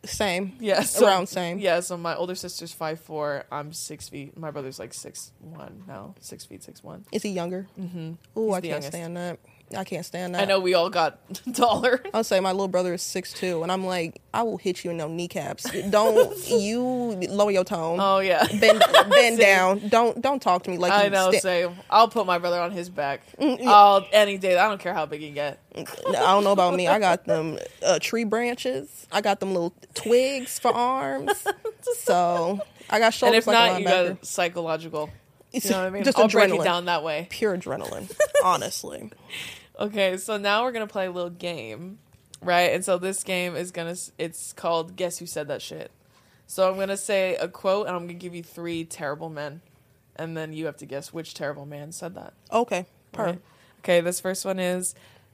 Same. Yeah, around same. Yeah, so my older sister's 5'4", I'm 6 feet. My brother's like 6'1" now, 6 feet 6'1". Is he younger? Mm-hmm. Ooh, I can't stand that. I can't stand that. I know we all got taller. I'll say my little brother is 6'2", and I'm like, I will hit you in your kneecaps. Don't you lower your tone. Oh yeah, bend down. Don't talk to me like I know. Same. I'll put my brother on his back. Any day. I don't care how big he get. I don't know about me. I got them tree branches. I got them little twigs for arms. So I got shoulders. And if not, you got psychological. You know what I mean? Just I'll adrenaline. break it down that way. Pure adrenaline. Honestly. Okay, so now we're gonna play a little game, right? And so this game is it's called Guess Who Said That Shit. So I'm gonna say a quote, and I'm gonna give you 3 terrible men, and then you have to guess which terrible man said that. Okay. Right? Okay, this first one is,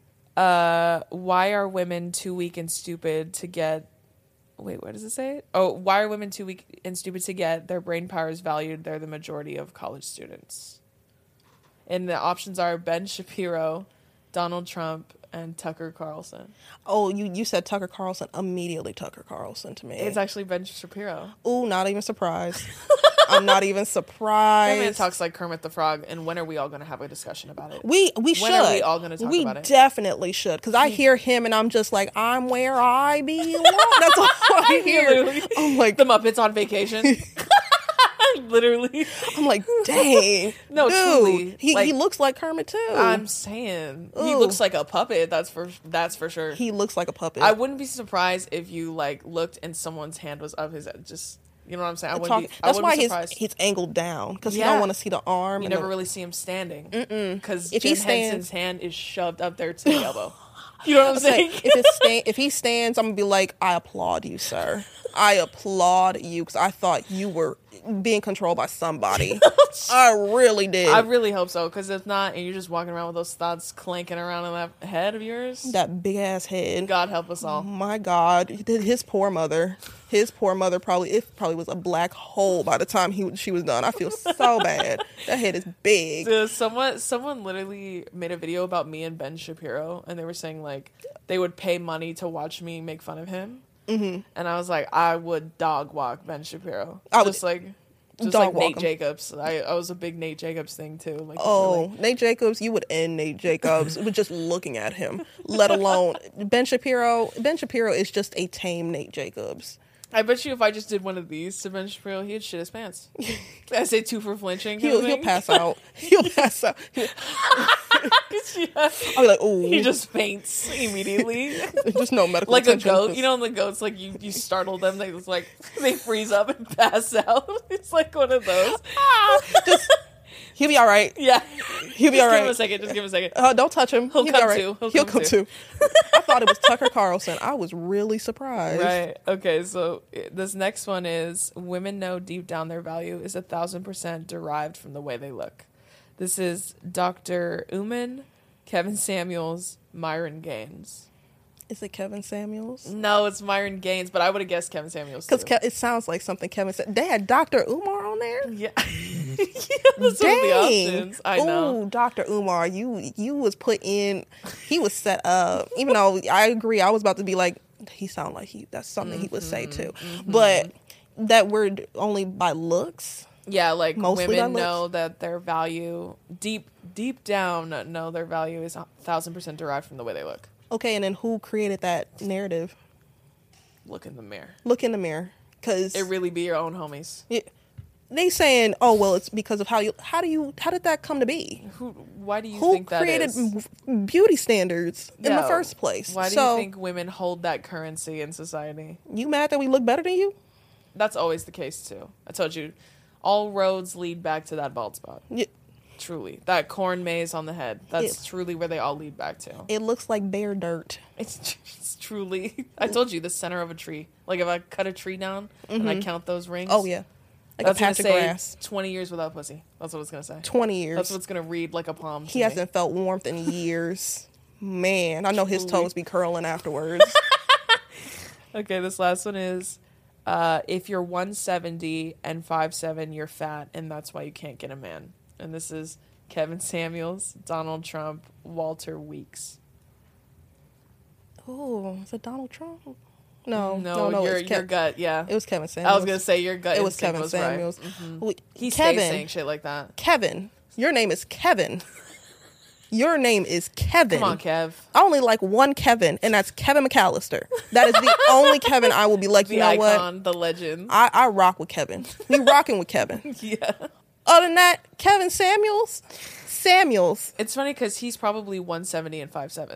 why are women too weak and stupid to get... Wait, what does it say? Oh, why are women too weak and stupid to get their brain powers valued? They're the majority of college students. And the options are Ben Shapiro, Donald Trump, and Tucker Carlson. Oh, you said Tucker Carlson. Immediately Tucker Carlson to me. It's actually Ben Shapiro. Ooh, not even surprised. I'm not even surprised. That man talks like Kermit the Frog, and when are we all going to have a discussion about it? We should. When are we all going to talk about it? We definitely should, because I hear him and I'm just like, I'm where I belong. That's all I hear. Literally. I'm like, the Muppets on vacation. Literally. I'm like, dang. No, dude, truly. He looks like Kermit too. I'm saying. Ooh. He looks like a puppet, that's for sure. He looks like a puppet. I wouldn't be surprised if you like looked and someone's hand was up his head. Just, you know what I'm saying? That's why he's angled down, because you don't want to see the arm. You never really see him standing. Because Jim Henson's hand is shoved up there to the elbow. You know what I'm saying? If he stands, I'm going to be like, I applaud you, sir. I applaud you, because I thought you were being controlled by somebody. I really did. I really hope so, because if not, and you're just walking around with those thoughts clanking around in that head of yours. That big ass head. God help us all. My God. His poor mother probably was a black hole by the time she was done. I feel so bad. That head is big. Dude, someone literally made a video about me and Ben Shapiro, and they were saying like they would pay money to watch me make fun of him. Mm-hmm. And I was like, I would dog walk Ben Shapiro. Just like Nate Jacobs. I was a big Nate Jacobs thing too. Like, Nate Jacobs, you would end Nate Jacobs with just looking at him, let alone Ben Shapiro. Ben Shapiro is just a tame Nate Jacobs. I bet you if I just did one of these to Ben Shapiro, he'd shit his pants. I say 2 for flinching. He'll pass out. He'll pass out. Yeah. I'll be like, ooh. He just faints immediately. Just no medical like attention. A goat. You know, the goats, like you startle them, they freeze up and pass out. It's like one of those. He'll be all right. Yeah. He'll be all right. Just give him a second. Don't touch him. He'll come be all right. to. He'll come to. I thought it was Tucker Carlson. I was really surprised. Right. Okay, so this next one is, women know deep down their value is 1,000% derived from the way they look. This is Dr. Uman, Kevin Samuels, Myron Gaines. Is it Kevin Samuels? No, it's Myron Gaines, but I would have guessed Kevin Samuels because it sounds like something Kevin said. They had Dr. Umar on there? Yeah. That's one of the options. I know. Ooh, Dr. Umar, you was put in, he was set up. Even though I agree, I was about to be like, he sound like that's something he would say too. Mm-hmm. But that word only by looks. Yeah, like women know that their value, deep down, know their value is 1,000% derived from the way they look. Okay, and then who created that narrative? Look in the mirror. Look in the mirror, because it really be your own homies. They saying, "Oh well, it's because of how did that come to be? Why do you think that is? Who created beauty standards in the first place? Why do you think women hold that currency in society? You mad that we look better than you? That's always the case too. I told you, all roads lead back to that bald spot. Yeah. Truly. That corn maze on the head. That's truly where they all lead back to. It looks like bare dirt. It's truly... I told you, the center of a tree. Like, if I cut a tree down and I count those rings... Oh, yeah. Like that's a patch of grass. 20 years without pussy. That's what it's going to say. 20 years. That's what's going to read like a palm. He hasn't felt warmth in years. Man, I know his toes be curling afterwards. Okay, this last one is... if you're 170 and 5'7", you're fat, and that's why you can't get a man. And this is Kevin Samuels, Donald Trump, Walter Weeks. Oh, is it Donald Trump? No, your gut, yeah. It was Kevin Samuels. I was going to say your gut. It was Kevin Samuels. Right. Mm-hmm. He stays saying shit like that. Kevin. Your name is Kevin. Your name is Kevin. Come on, Kev. I only like one Kevin, and that's Kevin McAllister. That is the only Kevin I will be like, you know icon, what? The legend. I rock with Kevin. We rocking with Kevin. Yeah. Other than that, Kevin Samuels. It's funny because he's probably 170 and 5'7".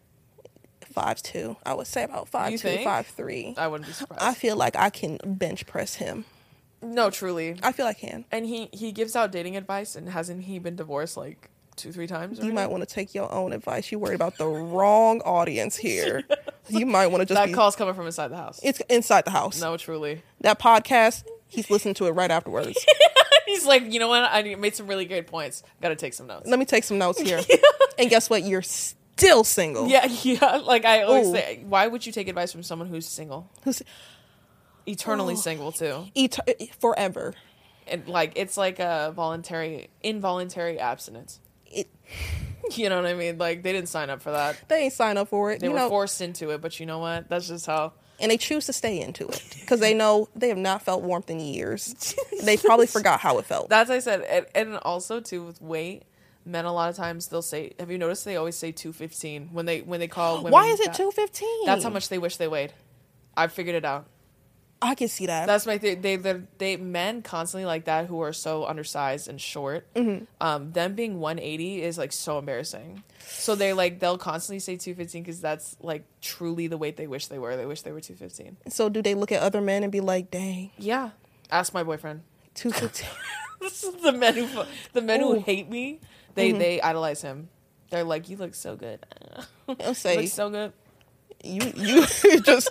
5'2". I would say about 5'2", 5'3". I wouldn't be surprised. I feel like I can bench press him. No, truly. I feel I can. And he gives out dating advice, and hasn't he been divorced like 2-3 times already? You might want to take your own advice. You worried about the wrong audience here. You might want to just That call's coming from inside the house. It's inside the house. No, truly. That podcast, he's listening to it right afterwards. He's like, you know what? I made some really great points. Got to take some notes. Let me take some notes here. And guess what? You're still single. Yeah. Like I always say, why would you take advice from someone who's single? Who's eternally single too? Forever. And like it's like a involuntary abstinence. You know what I mean? Like they didn't sign up for that. They ain't sign up for it. They were forced into it, but you know what? That's just how. And they choose to stay into it because they know they have not felt warmth in years. They probably forgot how it felt. That's what I said. And also too with weight, men a lot of times they'll say, have you noticed they always say 215 when they call women? Why is it 215? That's how much they wish they weighed. I figured it out. I can see that. That's my thing. They men constantly like that who are so undersized and short. Mm-hmm. Them being 180 is like so embarrassing. So they'll constantly say 215 because that's like truly the weight they wish they were. They wish they were 215. So do they look at other men and be like, "Dang"? Yeah. Ask my boyfriend. 215. This is the men who hate me. They idolize him. They're like, "You look so good." I'll say, "You look so good." You just.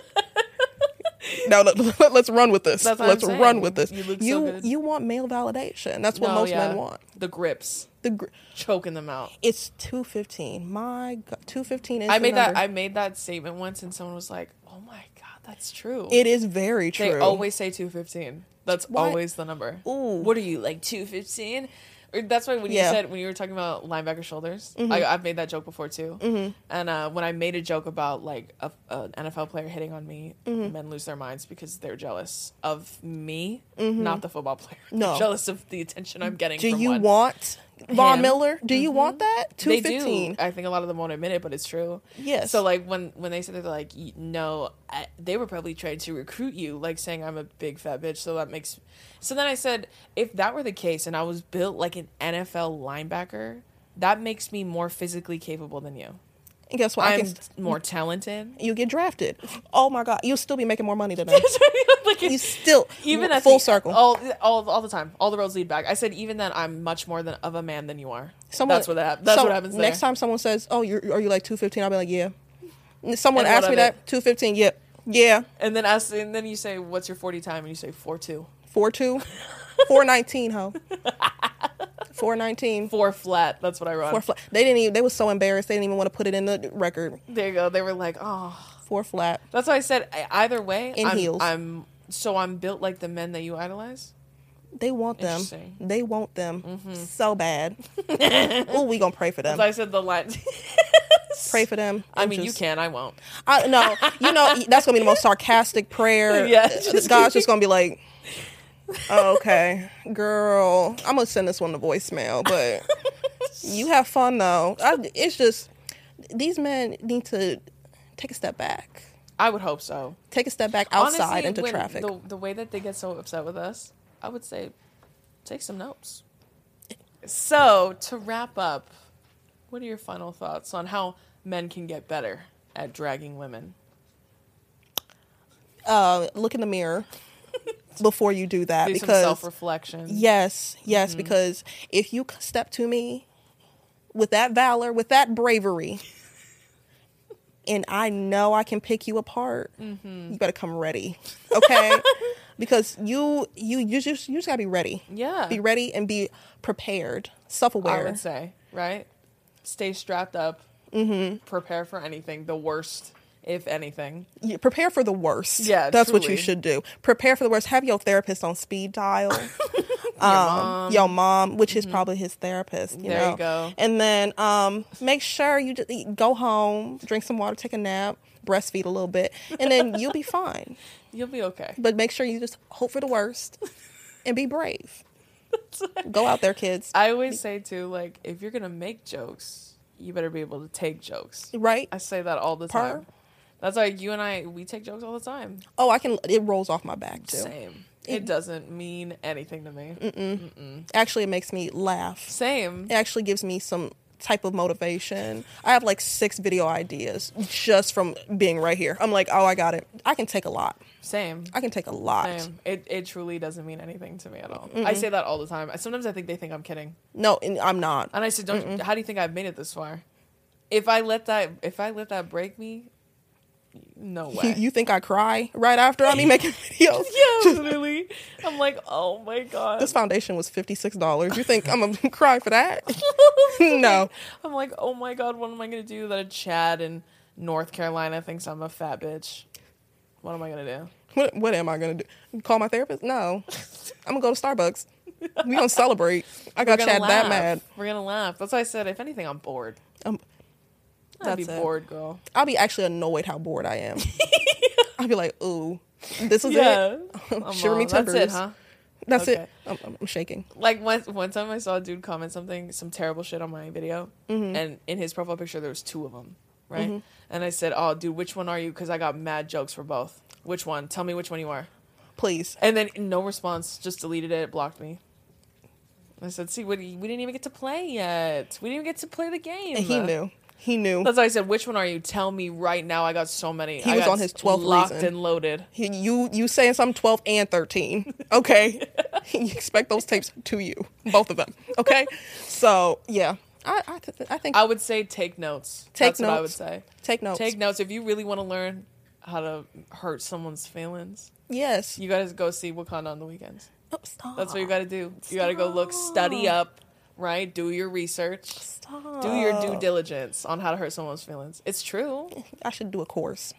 Now let's run with this. Let's run with this. You look so good. You want male validation. That's what most men want. The grips. Choking them out. It's 215. My God, 215 is I made that statement once, and someone was like, "Oh my God, that's true." It is very true. They always say 215. That's always the number. Ooh. What are you, like 215? That's why when you were talking about linebacker shoulders, mm-hmm. I've made that joke before too. Mm-hmm. And when I made a joke about like an NFL player hitting on me, mm-hmm. men lose their minds because they're jealous of me, mm-hmm. not the football player. No, they're jealous of the attention I'm getting. Do you want Von Miller? Do you want that? 215. They do. I think a lot of them won't admit it, but it's true. Yes. So like when they said they're like, no, they were probably trying to recruit you, like saying I'm a big fat bitch. So that makes. So then I said, if that were the case and I was built like an NFL linebacker, that makes me more physically capable than you. And guess what? I'm more talented. You get drafted. Oh my God. You'll still be making more money than us. You still, even at full circle. All the time. All the roads lead back. I said, even then, I'm much more of a man than you are. That's what happens there. Next time someone says, oh, are you like 215? I'll be like, yeah. Someone asked me that, 215, yep. Yeah. And then you say, what's your 40 time? And you say 4.2. 4.2? 4.19, ho. 4.19. 4 flat. That's what I wrote. 4 flat. They were so embarrassed. They didn't even want to put it in the record. There you go. They were like, oh. 4 flat. That's why I said, either way. Heels. I'm built like the men that you idolize. They want them. They want them so bad. Oh, we gonna pray for them. As I said, the line. Pray for them. I mean, you can. I won't. No, that's gonna be the most sarcastic prayer. Yeah, God's just gonna be like, oh, okay, girl, I'm gonna send this one to voicemail, but you have fun though. It's just these men need to take a step back. I would hope so. Take a step back outside. Honestly, into traffic. The way that they get so upset with us, I would say, take some notes. So, to wrap up, what are your final thoughts on how men can get better at dragging women? Look in the mirror before you do that. Do because some self-reflection. Yes, mm-hmm. Because if you step to me with that valor, with that bravery, and I know I can pick you apart, you better come ready, okay? Because you just gotta be ready. Yeah. Be ready and be prepared, self-aware. I would say, right? Stay strapped up. Mm-hmm. Prepare for anything, the worst, if anything. Yeah, prepare for the worst. Yeah, that's truly. What you should do. Prepare for the worst. Have your therapist on speed dial. Your mom, which is probably his therapist. There you go. And then make sure you just go home, drink some water, take a nap, breastfeed a little bit, and then you'll be fine. You'll be okay. But make sure you just hope for the worst and be brave. Go out there, kids. I always say too, like, if you're gonna make jokes, you better be able to take jokes. Right. I say that all the time. That's like you and we take jokes all the time. Oh, I can. It rolls off my back too. Same. It doesn't mean anything to me. Actually, it makes me laugh. Same. It actually gives me some type of motivation. I have like 6 video ideas just from being right here. I'm like, oh, I got it. I can take a lot. Same. I can take a lot. Same. It truly doesn't mean anything to me at all. I say that all the time. Sometimes I think they think I'm kidding. No, I'm not. And I said, how do you think I've made it this far? If I let that break me, no way. You think I cry right after I be making videos? Yeah, literally. I'm like, oh my God. This foundation was $56. You think I'm going to cry for that? No. I'm like, oh my God, what am I going to do that a Chad in North Carolina thinks I'm a fat bitch? What am I going to do? What am I going to do? Call my therapist? No. I'm going to go to Starbucks. We're going to celebrate. I got Chad that mad. We're going to laugh. That's why I said, if anything, I'm bored. I'd be bored, girl. I'll be actually annoyed how bored I am. I'll be like, ooh, this is it? Shiver me timbers. That's it, huh? That's it. I'm shaking. Like, one time I saw a dude comment some terrible shit on my video, and in his profile picture, there was 2 of them, right? And I said, oh, dude, which one are you? Because I got mad jokes for both. Which one? Tell me which one you are. Please. And then no response, just deleted it, blocked me. I said, see, we didn't even get to play yet. We didn't even get to play the game. And he knew. He knew. That's why I said, which one are you? Tell me right now. I got so many. He was on his 12th locked reason. And loaded. You saying something 12 and 13. Okay. You expect those tapes to you. Both of them. Okay. So, yeah. I think. I would say take notes. That's what I would say. Take notes. Take notes. If you really want to learn how to hurt someone's feelings. Yes. You got to go see Wakanda on the weekends. Oh, stop. That's what you got to do. You got to go look, study up. Right? Do your research. Stop. Do your due diligence on how to hurt someone's feelings. It's true. I should do a course.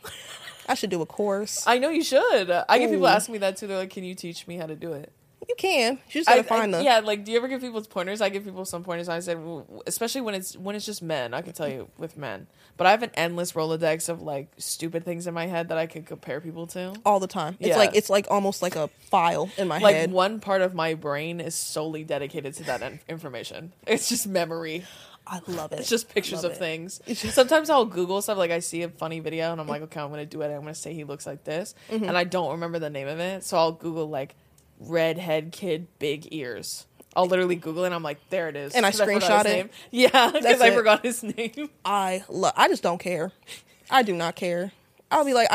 I know you should. I get people asking me that too. They're like, can you teach me how to do it? You can. You just gotta find them. Yeah, like, do you ever give people pointers? I give people some pointers. I said, especially when it's just men. I can tell you with men. But I have an endless Rolodex of, like, stupid things in my head that I could compare people to. All the time. It's like almost like a file in my head. Like, one part of my brain is solely dedicated to that information. It's just memory. I love it. It's just pictures of things. Sometimes I'll Google stuff. Like, I see a funny video and I'm like, okay, I'm going to do it. I'm going to say he looks like this. And I don't remember the name of it. So I'll Google, like, redhead kid, big ears. I'll literally Google it and I'm like, there it is. And I screenshot it. Yeah, because I forgot his name. I just don't care. I do not care. I'll be like,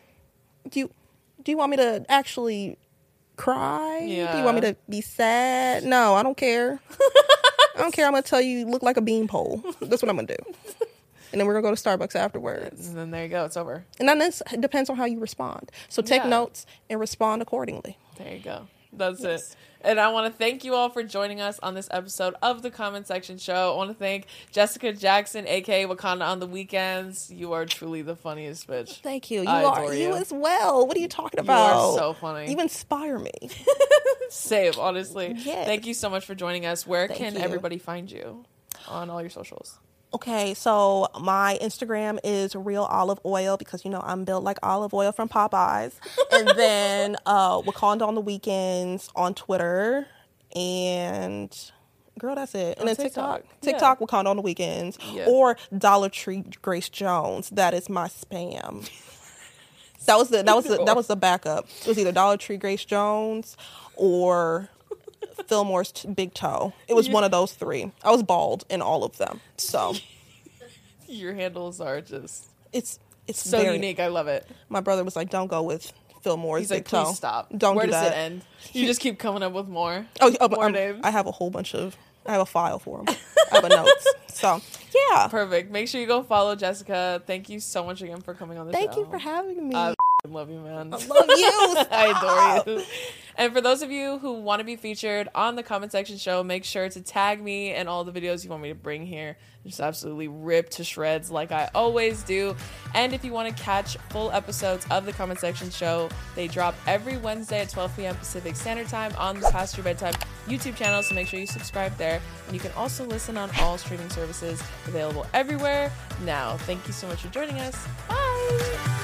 do you want me to actually cry? Yeah. Do you want me to be sad? No, I don't care. I don't care. I'm going to tell you look like a beanpole. That's what I'm going to do. And then we're going to go to Starbucks afterwards. And then there you go. It's over. And then this depends on how you respond. So take notes and respond accordingly. There you go. That's it. And I want to thank you all for joining us on this episode of the Comment Section Show. I want to thank Jessica Jackson, a.k.a. Wakanda on the Weekends. You are truly the funniest bitch. Thank you. You as well. What are you talking about? You are so funny. You inspire me. Same, honestly. Yes. Thank you so much for joining us. Where can everybody find you on all your socials? Okay, so my Instagram is Real Olive Oil because, you know, I'm built like olive oil from Popeyes. And then Wakanda on the Weekends on Twitter. And, girl, that's it. And then TikTok. TikTok, Wakanda on the Weekends. Yeah. Or Dollar Tree Grace Jones. That is my spam. That was the backup. It was either Dollar Tree Grace Jones or Fillmore's Big Toe. It was one of those 3. I was bald in all of them. So your handles are just it's so very unique. I love it. My brother was like, "Don't go with Fillmore's Big Toe. Please stop. Don't Where do does that." it end? You just keep coming up with more. More names. I have a whole bunch of. I have a file for them. I have a notes. So yeah, perfect. Make sure you go follow Jessica. Thank you so much again for coming on the show. Thank you for having me. I love you, man. I love you. I adore you. And for those of you who want to be featured on the comment section show, make sure to tag me in all the videos you want me to bring here. Just absolutely rip to shreds like I always do. And if you want to catch full episodes of the comment section show, they drop every Wednesday at 12 p.m. Pacific Standard Time on the Past Your Bedtime YouTube channel, so make sure you subscribe there. And you can also listen on all streaming services available everywhere. Now, thank you so much for joining us. Bye!